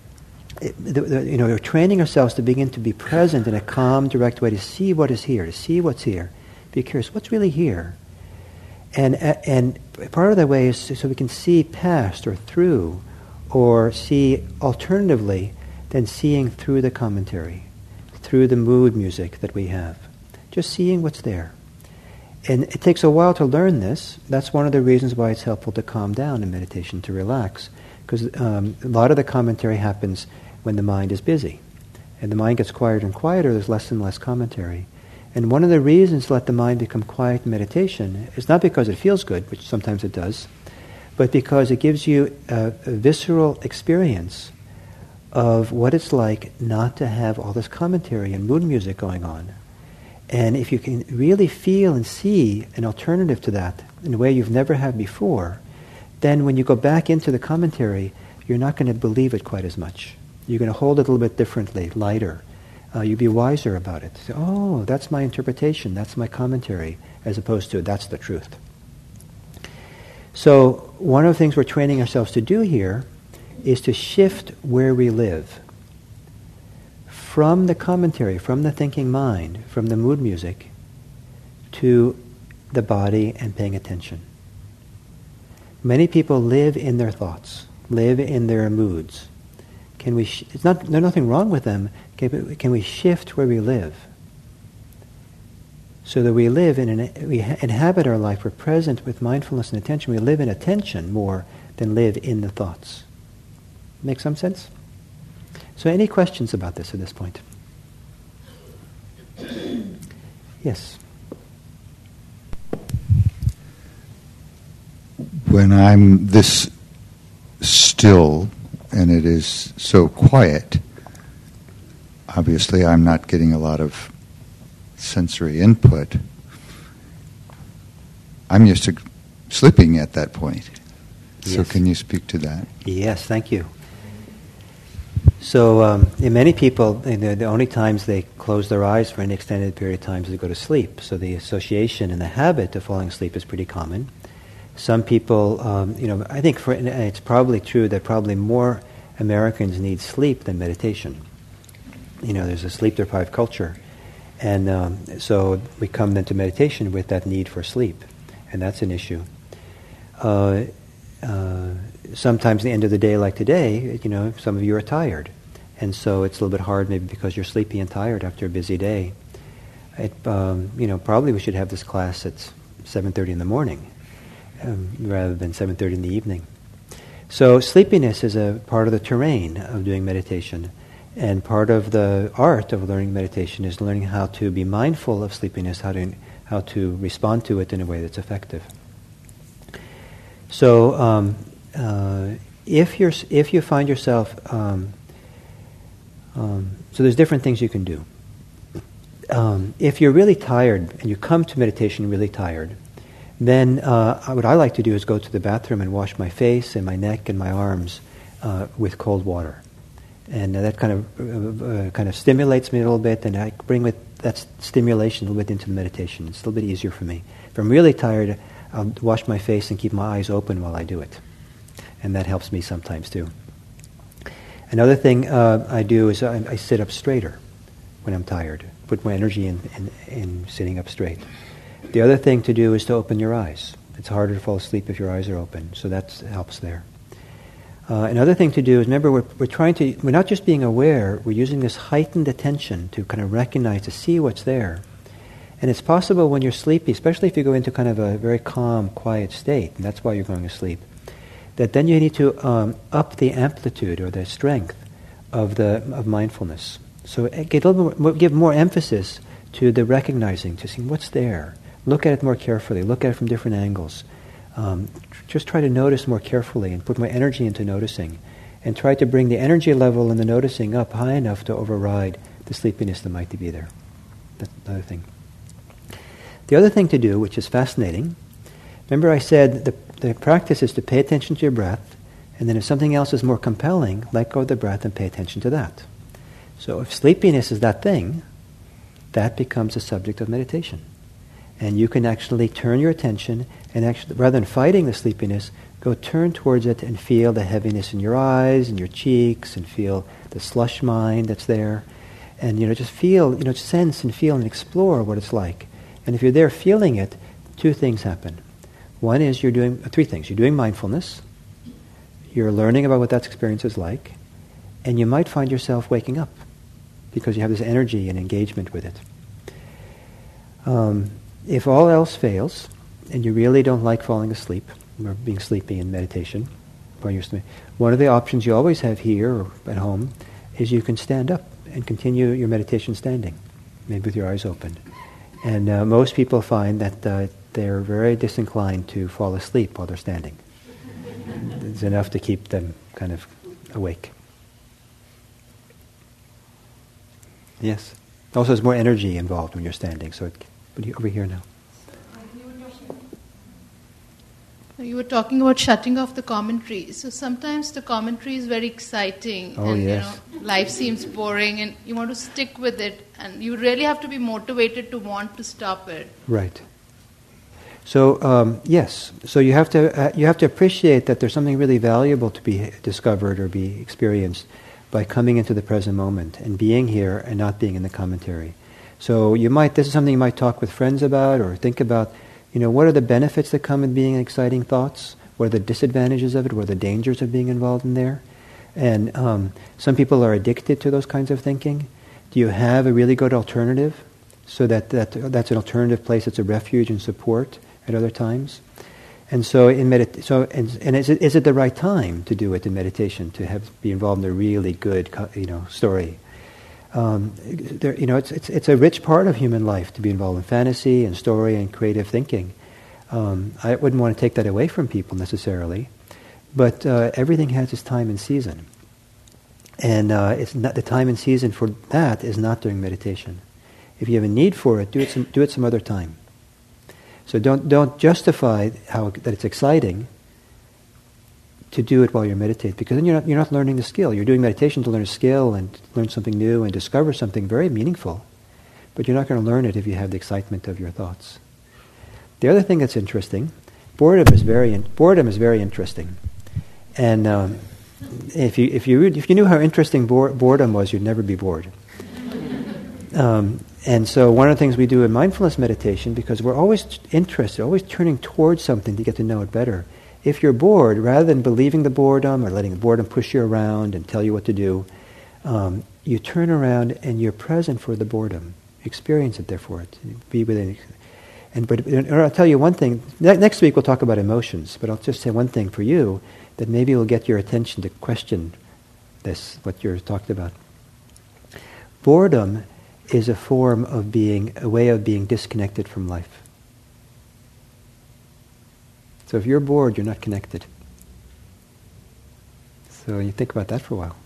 we're training ourselves to begin to be present in a calm, direct way, to see what is here, to see what's here, be curious, what's really here, and part of that way is so we can see past or through, or see alternatively than seeing through the commentary, through the mood music that we have. Just seeing what's there. And it takes a while to learn this. That's one of the reasons why it's helpful to calm down in meditation, to relax. Because a lot of the commentary happens when the mind is busy. And the mind gets quieter and quieter, there's less and less commentary. And one of the reasons to let the mind become quiet in meditation is not because it feels good, which sometimes it does, but because it gives you a visceral experience of what it's like not to have all this commentary and mood music going on. And if you can really feel and see an alternative to that in a way you've never had before, then when you go back into the commentary, you're not going to believe it quite as much. You're going to hold it a little bit differently, lighter. You'll be wiser about it. So, oh, that's my interpretation, that's my commentary, as opposed to that's the truth. So one of the things we're training ourselves to do here is to shift where we live. From the commentary, from the thinking mind, from the mood music, to the body and paying attention. Many people live in their thoughts, live in their moods. There's nothing wrong with them. Can we shift where we live? So that we live we inhabit our life, we're present with mindfulness and attention. We live in attention more than live in the thoughts. Make some sense? So any questions about this at this point? Yes. When I'm this still and it is so quiet, obviously I'm not getting a lot of sensory input. I'm used to sleeping at that point. So Yes. Can you speak to that? Yes, thank you. So in many people, the only times they close their eyes for an extended period of time is to go to sleep. So the association and the habit of falling asleep is pretty common. Some people, I think it's probably true that probably more Americans need sleep than meditation. There's a sleep-deprived culture. And so we come then to meditation with that need for sleep. And that's an issue. Sometimes at the end of the day, like today, some of you are tired. And so it's a little bit hard maybe because you're sleepy and tired after a busy day. Probably we should have this class at 7:30 in the morning rather than 7:30 in the evening. So sleepiness is a part of the terrain of doing meditation. And part of the art of learning meditation is learning how to be mindful of sleepiness, how to respond to it in a way that's effective. So if you find yourself, so there's different things you can do. If you're really tired and you come to meditation really tired, then what I like to do is go to the bathroom and wash my face and my neck and my arms with cold water, and that kind of stimulates me a little bit, and I bring that stimulation a little bit into the meditation. It's a little bit easier for me. If I'm really tired, I'll wash my face and keep my eyes open while I do it. and that helps me sometimes too. Another thing I do is I sit up straighter when I'm tired. Put my energy in sitting up straight. The other thing to do is to open your eyes. It's harder to fall asleep if your eyes are open, so that helps there. Another thing to do is, remember, we're not just being aware, we're using this heightened attention to kind of recognize, to see what's there. And it's possible when you're sleepy, especially if you go into kind of a very calm, quiet state, and that's why you're going to sleep, that then you need to up the amplitude or the strength of mindfulness. So give more emphasis to the recognizing, to seeing what's there. Look at it more carefully. Look at it from different angles. Just try to notice more carefully and put more energy into noticing. And try to bring the energy level and the noticing up high enough to override the sleepiness that might be there. That's another thing. The other thing to do, which is fascinating, remember I said the practice is to pay attention to your breath, and then if something else is more compelling, let go of the breath and pay attention to that. So if sleepiness is that thing, that becomes a subject of meditation. And you can actually turn your attention and actually, rather than fighting the sleepiness, go turn towards it and feel the heaviness in your eyes and your cheeks and feel the slush mind that's there. And just feel, sense and feel and explore what it's like. And if you're there feeling it, two things happen. One is you're doing three things. You're doing mindfulness. You're learning about what that experience is like. And you might find yourself waking up because you have this energy and engagement with it. If all else fails, and you really don't like falling asleep or being sleepy in meditation, one of the options you always have here or at home is you can stand up and continue your meditation standing, maybe with your eyes open. And most people find that they're very disinclined to fall asleep while they're standing. It's enough to keep them kind of awake. Yes. Also, there's more energy involved when you're standing. So, over here now. You were talking about shutting off the commentary. So sometimes the commentary is very exciting, and yes. Life seems boring, and you want to stick with it, and you really have to be motivated to want to stop it. Right. So yes. So you have to appreciate that there's something really valuable to be discovered or be experienced by coming into the present moment and being here and not being in the commentary. So this is something you might talk with friends about or think about. What are the benefits that come in being exciting thoughts? What are the disadvantages of it? What are the dangers of being involved in there? And some people are addicted to those kinds of thinking. Do you have a really good alternative so that's an alternative place that's a refuge and support at other times? And so is it the right time to do it in meditation, to be involved in a really good story? It's a rich part of human life to be involved in fantasy and story and creative thinking. I wouldn't want to take that away from people necessarily, but everything has its time and season, and it's not the time and season for that is not during meditation. If you have a need for it, do it some other time. So don't justify that it's exciting to do it while you're meditating, because then you're not learning the skill. You're doing meditation to learn a skill and learn something new and discover something very meaningful, but you're not going to learn it if you have the excitement of your thoughts. The other thing that's interesting, boredom is very interesting, and if you knew how interesting boredom was, you'd never be bored. And so one of the things we do in mindfulness meditation, because we're always interested, always turning towards something to get to know it better. If you're bored, rather than believing the boredom or letting the boredom push you around and tell you what to do, you turn around and you're present for the boredom. Experience it, therefore. Be within. But I'll tell you one thing. Next week we'll talk about emotions, but I'll just say one thing for you that maybe will get your attention to question this, what you're talking about. Boredom is a way of being disconnected from life. So if you're bored, you're not connected. So you think about that for a while.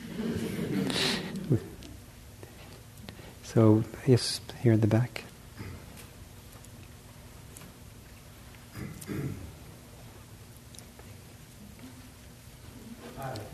So, yes, here in the back. Hi.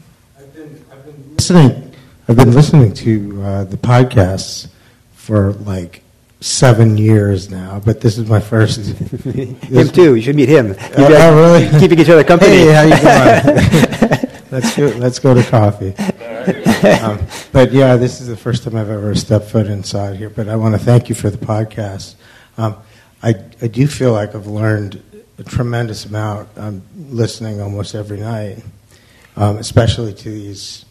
I've been listening to the podcasts for like 7 years now, but this is my first. Him too. You should meet him. Oh, really? Keeping each other company. Hey, how you doing? Let's go to coffee. But yeah, this is the first time I've ever stepped foot inside here. But I want to thank you for the podcast. I do feel like I've learned a tremendous amount. I'm listening almost every night, especially to these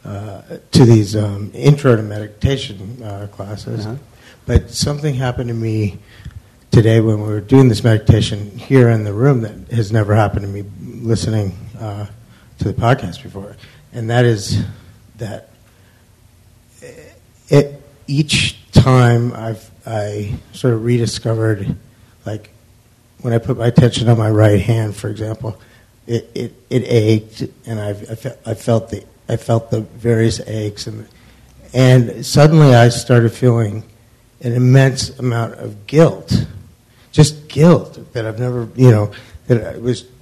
intro to meditation classes. Uh-huh. But something happened to me today when we were doing this meditation here in the room that has never happened to me listening to the podcast before, and that is that each time I sort of rediscovered, like when I put my attention on my right hand, for example, it ached, and I felt the various aches, and suddenly I started feeling an immense amount of guilt, just guilt that I've never, that it was,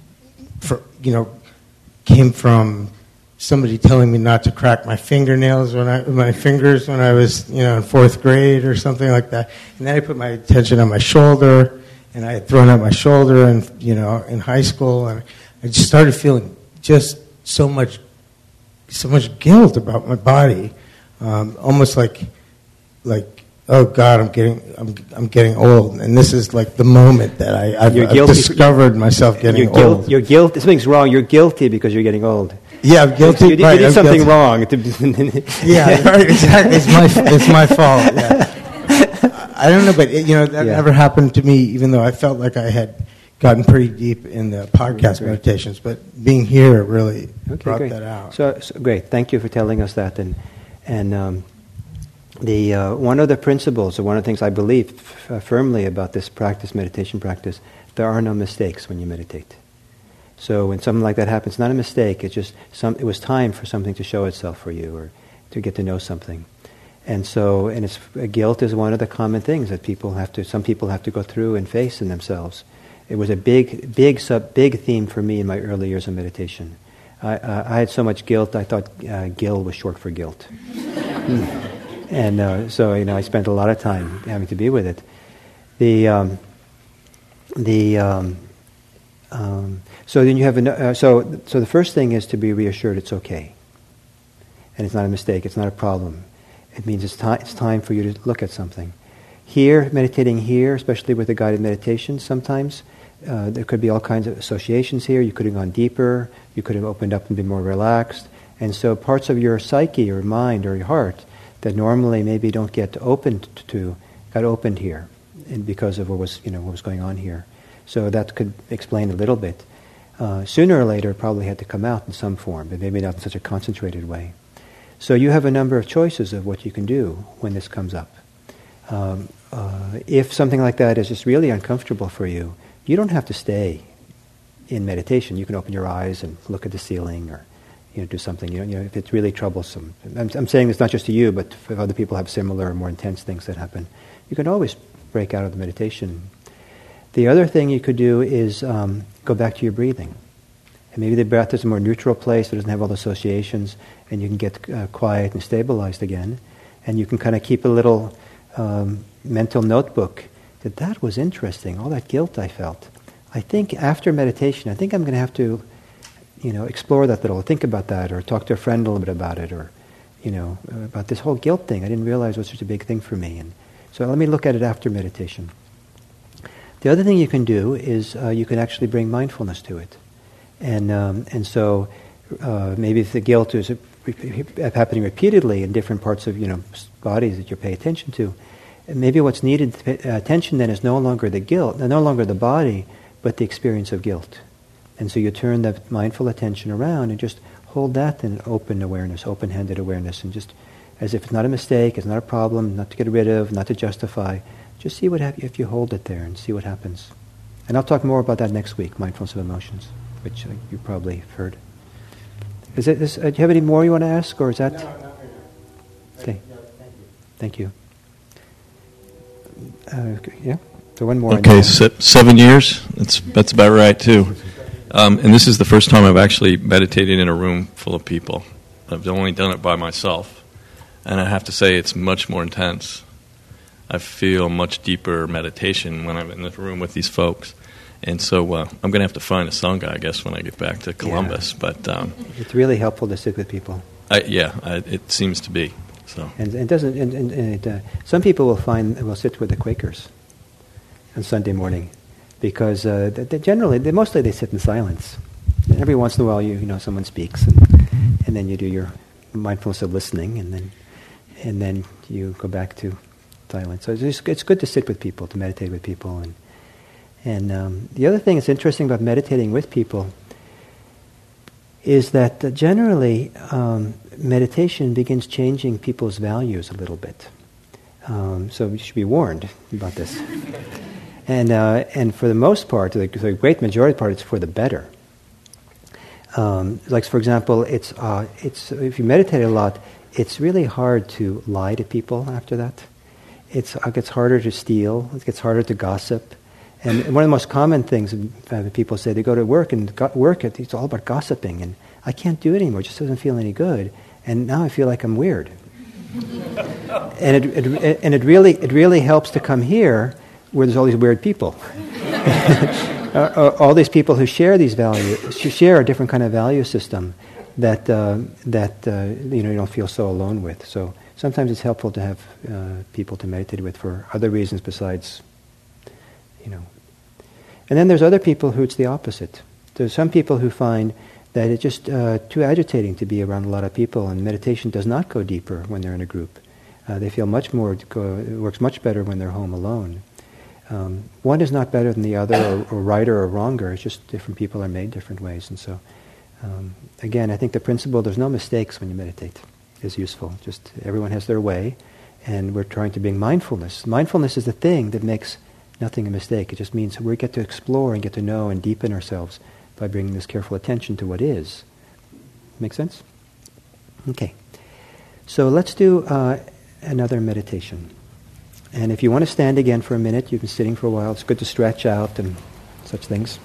came from somebody telling me not to crack my fingernails my fingers when I was, in fourth grade or something like that. And then I put my attention on my shoulder, and I had thrown out my shoulder, in high school, and I just started feeling just so much guilt about my body, almost like. Oh God, I'm getting old, and this is like the moment that I've discovered myself getting old. You're guilty. Something's wrong. You're guilty because you're getting old. Yeah, I'm guilty. You did something wrong. Yeah, right, exactly. It's my fault. Yeah. I don't know, but that never happened to me. Even though I felt like I had gotten pretty deep in the podcast meditations, but being here really brought that out. So great. Thank you for telling us that, and. The one of the principles, or one of the things I believe firmly about this meditation practice, there are no mistakes when you meditate. So when something like that happens, it's not a mistake. It's just it was time for something to show itself for you, or to get to know something. And so, guilt is one of the common things that some people have to go through and face in themselves. It was a big theme for me in my early years of meditation. I had so much guilt. I thought Gil was short for guilt. And so I spent a lot of time having to be with it. So then you have so the first thing is to be reassured it's okay, and it's not a mistake. It's not a problem. It means it's time for you to look at something. Here, meditating here, especially with a guided meditation, sometimes there could be all kinds of associations here. You could have gone deeper. You could have opened up and been more relaxed. And so parts of your psyche or mind or your heart that normally maybe don't get opened got opened here, and because of what was going on here. So that could explain a little bit. Sooner or later, it probably had to come out in some form, but maybe not in such a concentrated way. So you have a number of choices of what you can do when this comes up. If something like that is just really uncomfortable for you, you don't have to stay in meditation. You can open your eyes and look at the ceiling, or do something. If it's really troublesome. I'm saying this not just to you, but if other people have similar, more intense things that happen, you can always break out of the meditation. The other thing you could do is go back to your breathing. And maybe the breath is a more neutral place, it doesn't have all the associations, and you can get quiet and stabilized again. And you can kind of keep a little mental notebook that was interesting, all that guilt I felt. I think after meditation, I'm going to have to explore that little, think about that, or talk to a friend a little bit about it, or, about this whole guilt thing. I didn't realize it was such a big thing for me. And so let me look at it after meditation. The other thing you can do is you can actually bring mindfulness to it. And so maybe if the guilt is happening repeatedly in different parts of, bodies that you pay attention to, maybe what's needed attention then is no longer the guilt, no longer the body, but the experience of guilt. And so you turn the mindful attention around and just hold that in open awareness, open-handed awareness, and just as if it's not a mistake, it's not a problem, not to get rid of, not to justify. Just see what happens if you hold it there and see what happens. And I'll talk more about that next week, mindfulness of emotions, which you probably have heard. Do you have any more you want to ask, or is that? No, not right now. Okay. Thank you. Yeah. So one more. Okay, 7 years. That's about right too. And this is the first time I've actually meditated in a room full of people. I've only done it by myself, and I have to say it's much more intense. I feel much deeper meditation when I'm in the room with these folks. And so I'm going to have to find a Sangha, I guess, when I get back to Columbus. Yeah. But it's really helpful to sit with people. It seems to be. So. And it doesn't. And some people will sit with the Quakers on Sunday morning, because mostly they sit in silence. And every once in a while, someone speaks, and then you do your mindfulness of listening, and then you go back to silence. So it's good to sit with people, to meditate with people, and the other thing that's interesting about meditating with people is that generally meditation begins changing people's values a little bit. So you should be warned about this. And for the most part, the great majority part, it's for the better. Like, for example, it's if you meditate a lot, it's really hard to lie to people after that. It gets harder to steal. It gets harder to gossip. And one of the most common things people say, they go to work and it's all about gossiping, and I can't do it anymore. It just doesn't feel any good, and now I feel like I'm weird. And it really helps to come here, where there's all these weird people, all these people who share these values, share a different kind of value system that you don't feel so alone with. So sometimes it's helpful to have people to meditate with for other reasons besides. And then there's other people who it's the opposite. There's some people who find that it's just too agitating to be around a lot of people, and meditation does not go deeper when they're in a group. They feel it works much better when they're home alone. One is not better than the other, or righter or wronger. It's just different people are made different ways. And so, again, I think the principle, there's no mistakes when you meditate, is useful. Just everyone has their way, and we're trying to bring mindfulness. Mindfulness is the thing that makes nothing a mistake. It just means we get to explore and get to know and deepen ourselves by bringing this careful attention to what is. Make sense? Okay. So let's do another meditation. And if you want to stand again for a minute, you've been sitting for a while, it's good to stretch out and such things.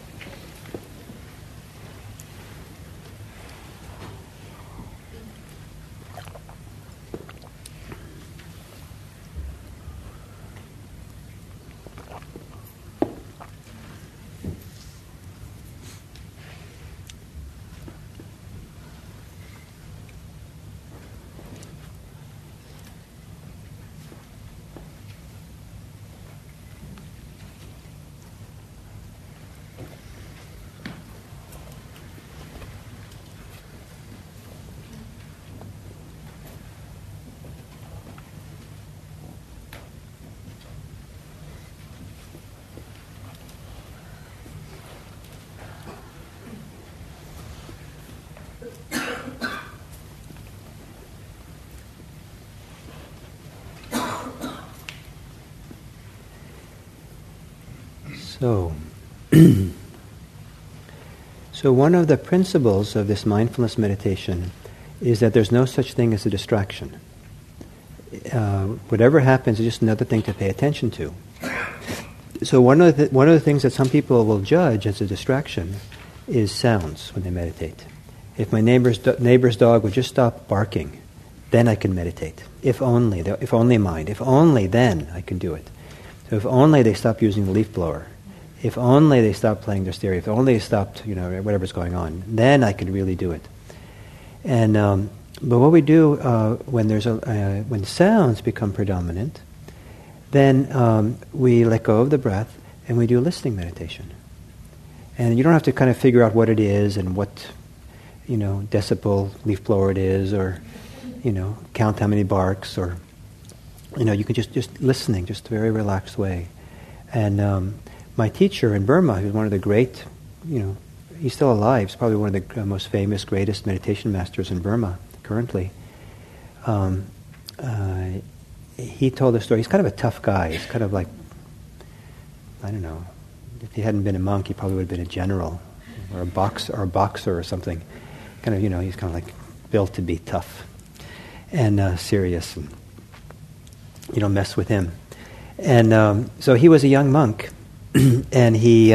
So one of the principles of this mindfulness meditation is that there's no such thing as a distraction. Whatever happens is just another thing to pay attention to. So one of the things that some people will judge as a distraction is sounds when they meditate. If my neighbor's dog would just stop barking, then I can meditate. If only then I can do it. So if only they stop using the leaf blower. If only they stopped playing their stereo, if only they stopped, whatever's going on, then I could really do it. And but what we do when sounds become predominant, then we let go of the breath and we do listening meditation. And you don't have to kind of figure out what it is and what decibel leaf blower it is, or count how many barks, or you can just listening, just a very relaxed way. And my teacher in Burma, who's one of the great, he's still alive, he's probably one of the most famous, greatest meditation masters in Burma currently. He told a story. He's kind of a tough guy. He's kind of like, I don't know, if he hadn't been a monk, he probably would have been a general or a boxer or something. Kind of, he's kind of like built to be tough and serious, and you don't mess with him. And so he was a young monk. And he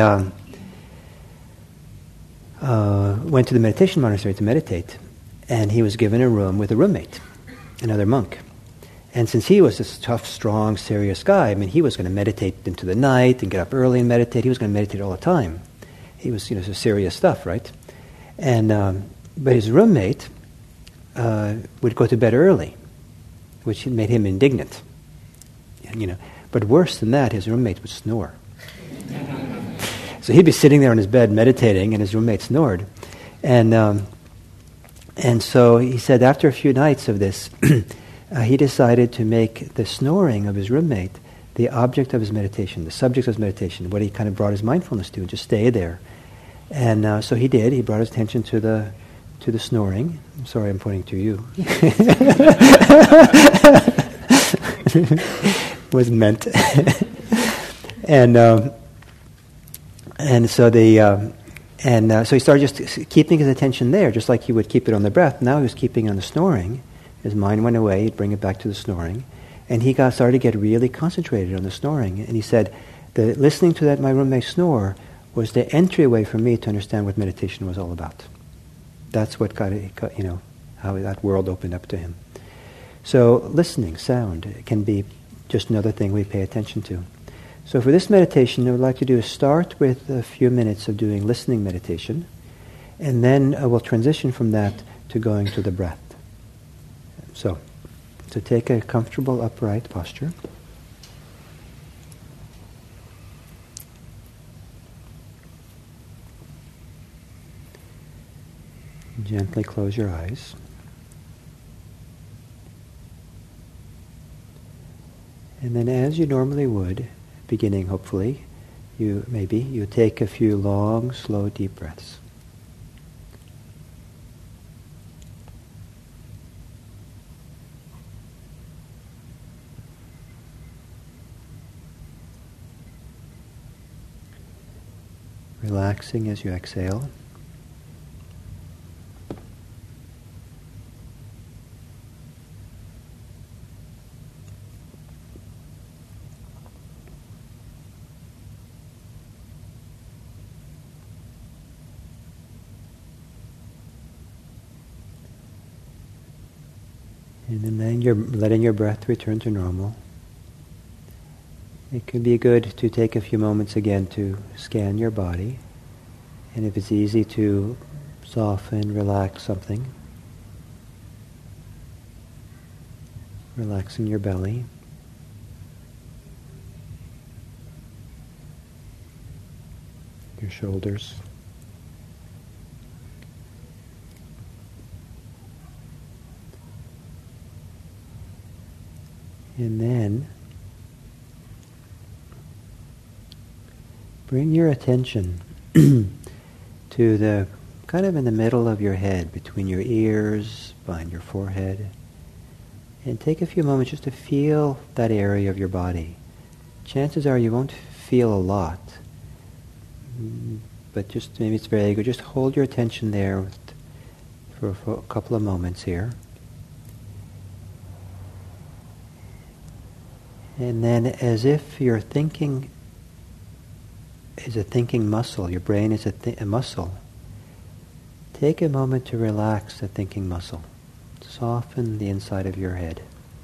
went to the meditation monastery to meditate, and he was given a room with a roommate, another monk. And since he was this tough, strong, serious guy, I mean, he was going to meditate into the night and get up early and meditate. He was going to meditate all the time. He was, some serious stuff, right? And but his roommate would go to bed early, which made him indignant. But worse than that, his roommate would snore. So he'd be sitting there on his bed meditating, and his roommate snored. And so he said after a few nights of this, he decided to make the snoring of his roommate the object of his meditation, the subject of his meditation, what he kind of brought his mindfulness to, and just stay there. And so he did. He brought his attention to the snoring. I'm sorry, I'm pointing to you. Wasn't meant. And so so he started just keeping his attention there, just like he would keep it on the breath. Now he was keeping it on the snoring. His mind went away. He'd bring it back to the snoring, and he started to get really concentrated on the snoring. And he said, listening to my roommate snore was the entryway for me to understand what meditation was all about. That's what how that world opened up to him. So listening, sound, can be just another thing we pay attention to. So for this meditation, what I'd like to do is start with a few minutes of doing listening meditation, and then we'll transition from that to going to the breath. So take a comfortable upright posture. Gently close your eyes. And then as you normally would, beginning hopefully, you take a few long, slow, deep breaths. Relaxing as you exhale. And then you're letting your breath return to normal. It could be good to take a few moments again to scan your body. And if it's easy to soften, relax something. Relaxing your belly. Your shoulders. And then bring your attention to the kind of in the middle of your head, between your ears, behind your forehead. And take a few moments just to feel that area of your body. Chances are you won't feel a lot, but just maybe it's vague, or just hold your attention there for a couple of moments here. And then as if your thinking is a thinking muscle, your brain is a muscle, take a moment to relax the thinking muscle. Soften the inside of your head.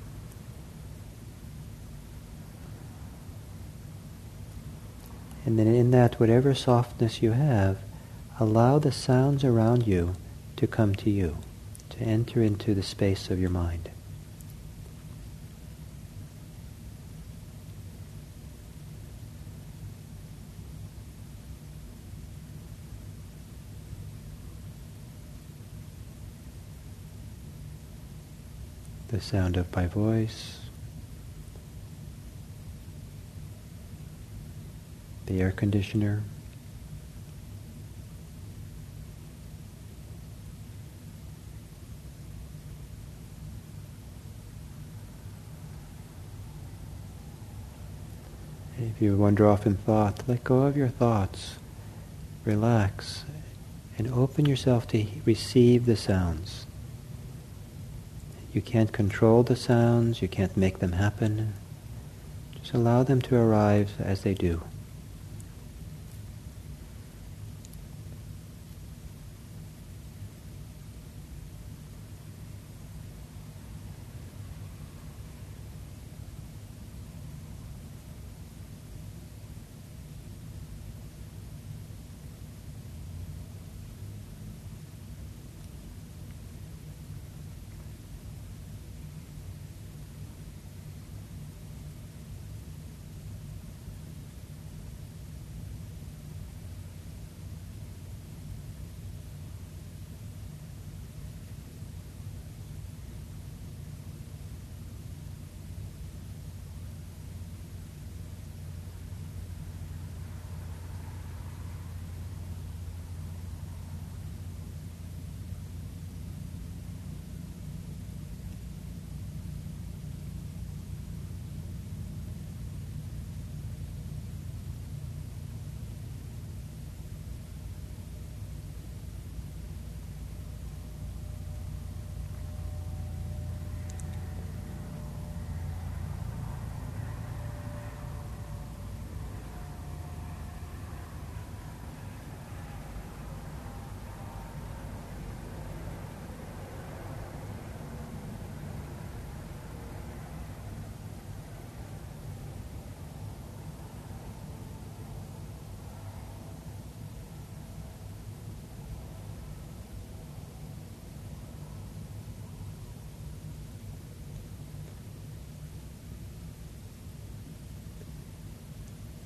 And then in that, whatever softness you have, allow the sounds around you to come to you, to enter into the space of your mind. The sound of my voice, the air conditioner, if you wander off in thought, let go of your thoughts, relax, and open yourself to receive the sounds. You can't control the sounds, you can't make them happen. Just allow them to arrive as they do.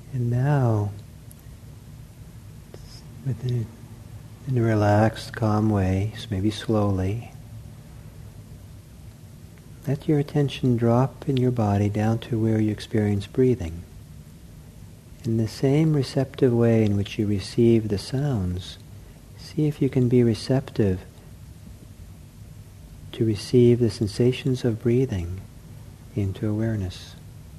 And now, in a relaxed, calm way, maybe slowly, let your attention drop in your body down to where you experience breathing. In the same receptive way in which you receive the sounds, see if you can be receptive to receive the sensations of breathing into awareness.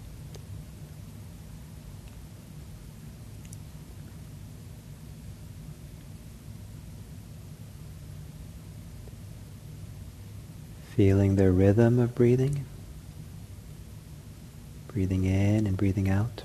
Feeling the rhythm of breathing, breathing in and breathing out.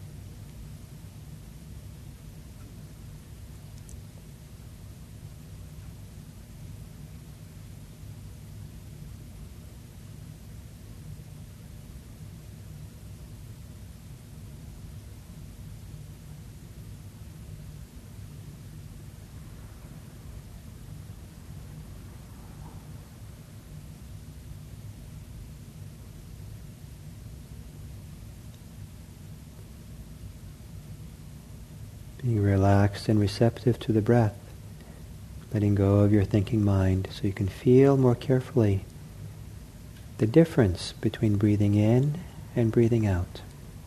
Being relaxed and receptive to the breath, letting go of your thinking mind so you can feel more carefully the difference between breathing in and breathing out.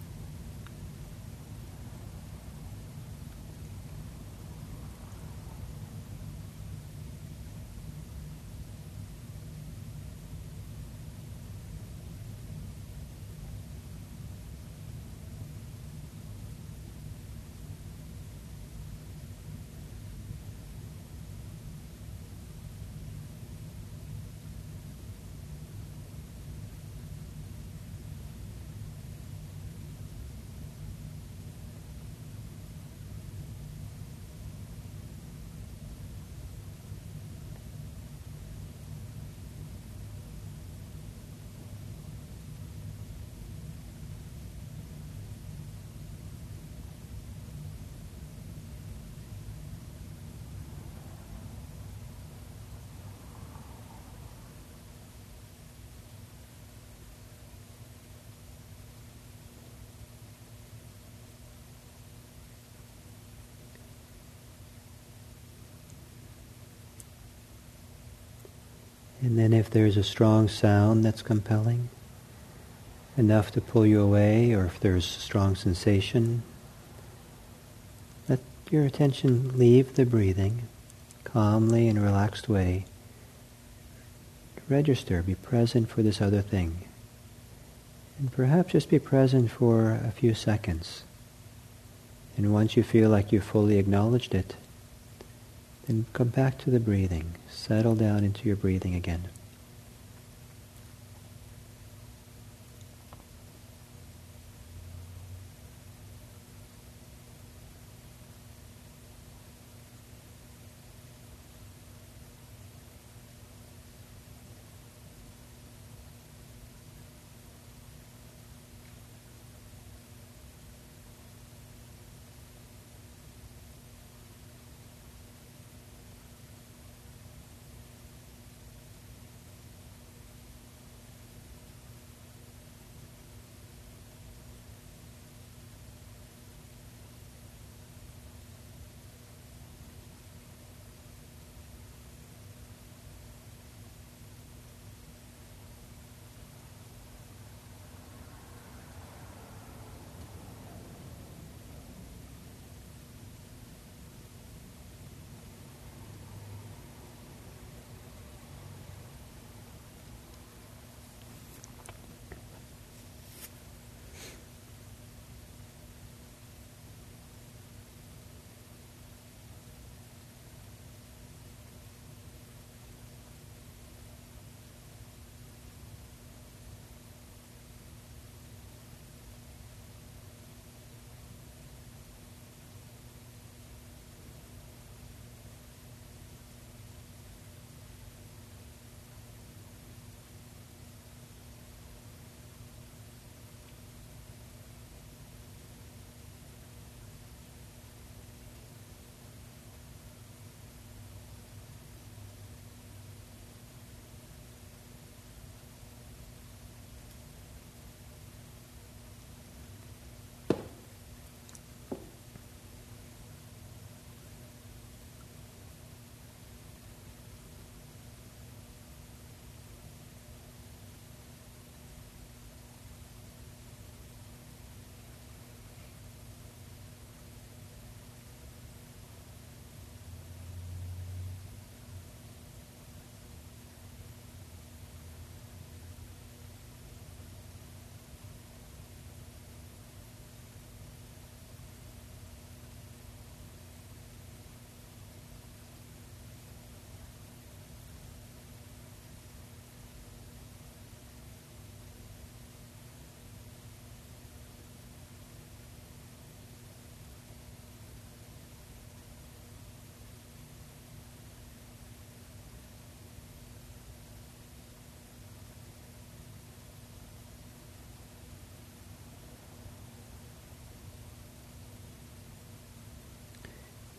And then if there's a strong sound that's compelling, enough to pull you away, or if there's a strong sensation, let your attention leave the breathing calmly in a relaxed way. Register, be present for this other thing. And perhaps just be present for a few seconds. And once you feel like you've fully acknowledged it, then come back to the breathing. Settle down into your breathing again.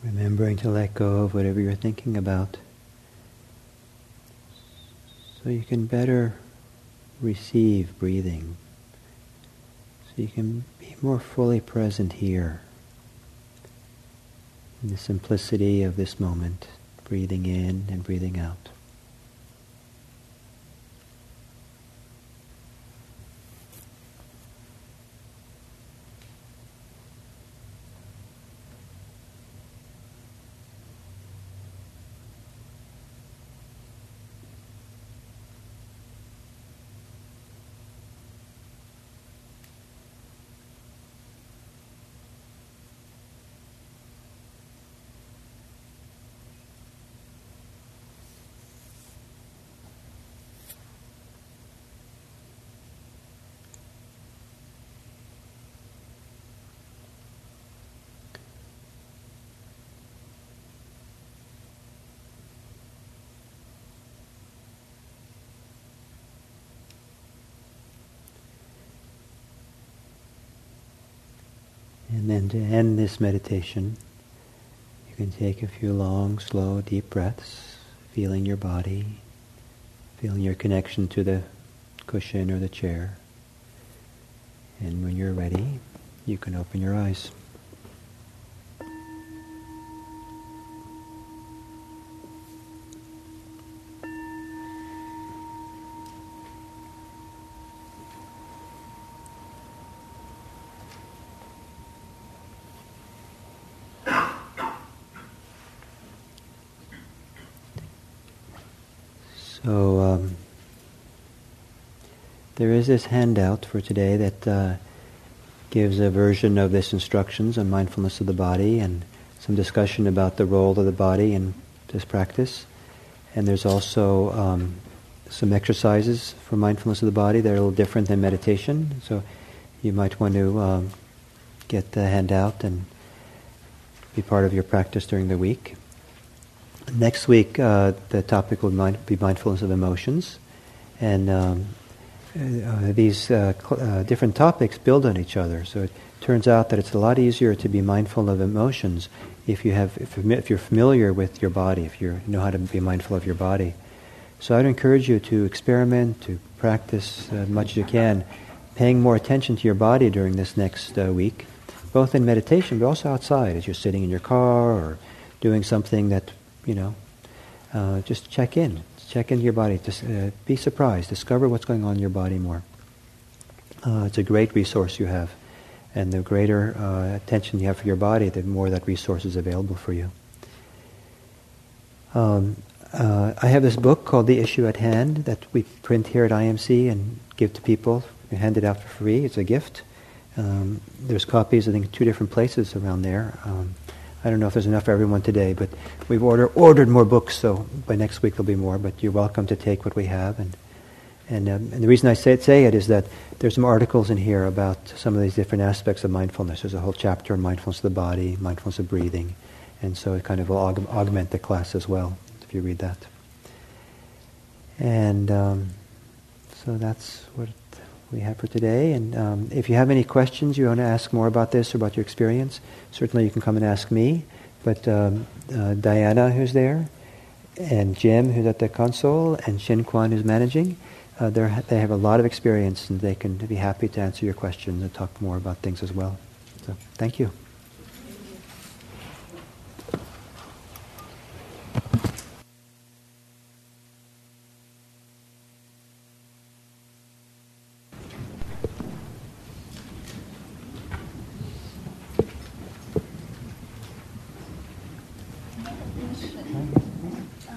Remembering to let go of whatever you're thinking about, so you can better receive breathing, so you can be more fully present here, in the simplicity of this moment, breathing in and breathing out. And then to end this meditation, you can take a few long, slow, deep breaths, feeling your body, feeling your connection to the cushion or the chair. And when you're ready, you can open your eyes. So there is this handout for today that gives a version of this instructions on mindfulness of the body and some discussion about the role of the body in this practice. And there's also some exercises for mindfulness of the body that are a little different than meditation. So you might want to get the handout and be part of your practice during the week. Next week, the topic will be mindfulness of emotions, and these different topics build on each other. So it turns out that it's a lot easier to be mindful of emotions if you're familiar with your body, if you know how to be mindful of your body. So I'd encourage you to experiment, to practice as much as you can, paying more attention to your body during this next week, both in meditation but also outside as you're sitting in your car or doing something that just check into your body. Just be surprised. Discover what's going on in your body more. It's a great resource you have. And the greater attention you have for your body, the more that resource is available for you. I have this book called The Issue at Hand that we print here at IMC and give to people. We hand it out for free. It's a gift. There's copies, I think, in 2 different places around there. I don't know if there's enough for everyone today, but we've ordered more books, so by next week there'll be more. But you're welcome to take what we have, and the reason I say it is that there's some articles in here about some of these different aspects of mindfulness. There's a whole chapter on mindfulness of the body, mindfulness of breathing, and so it kind of will augment the class as well if you read that. And so that's what we have for today. And if you have any questions, you want to ask more about this or about your experience, certainly you can come and ask me. But Diana, who's there, and Jim, who's at the console, and Shin Kwan, who's managing, they have a lot of experience, and they can be happy to answer your questions and talk more about things as well. So thank you.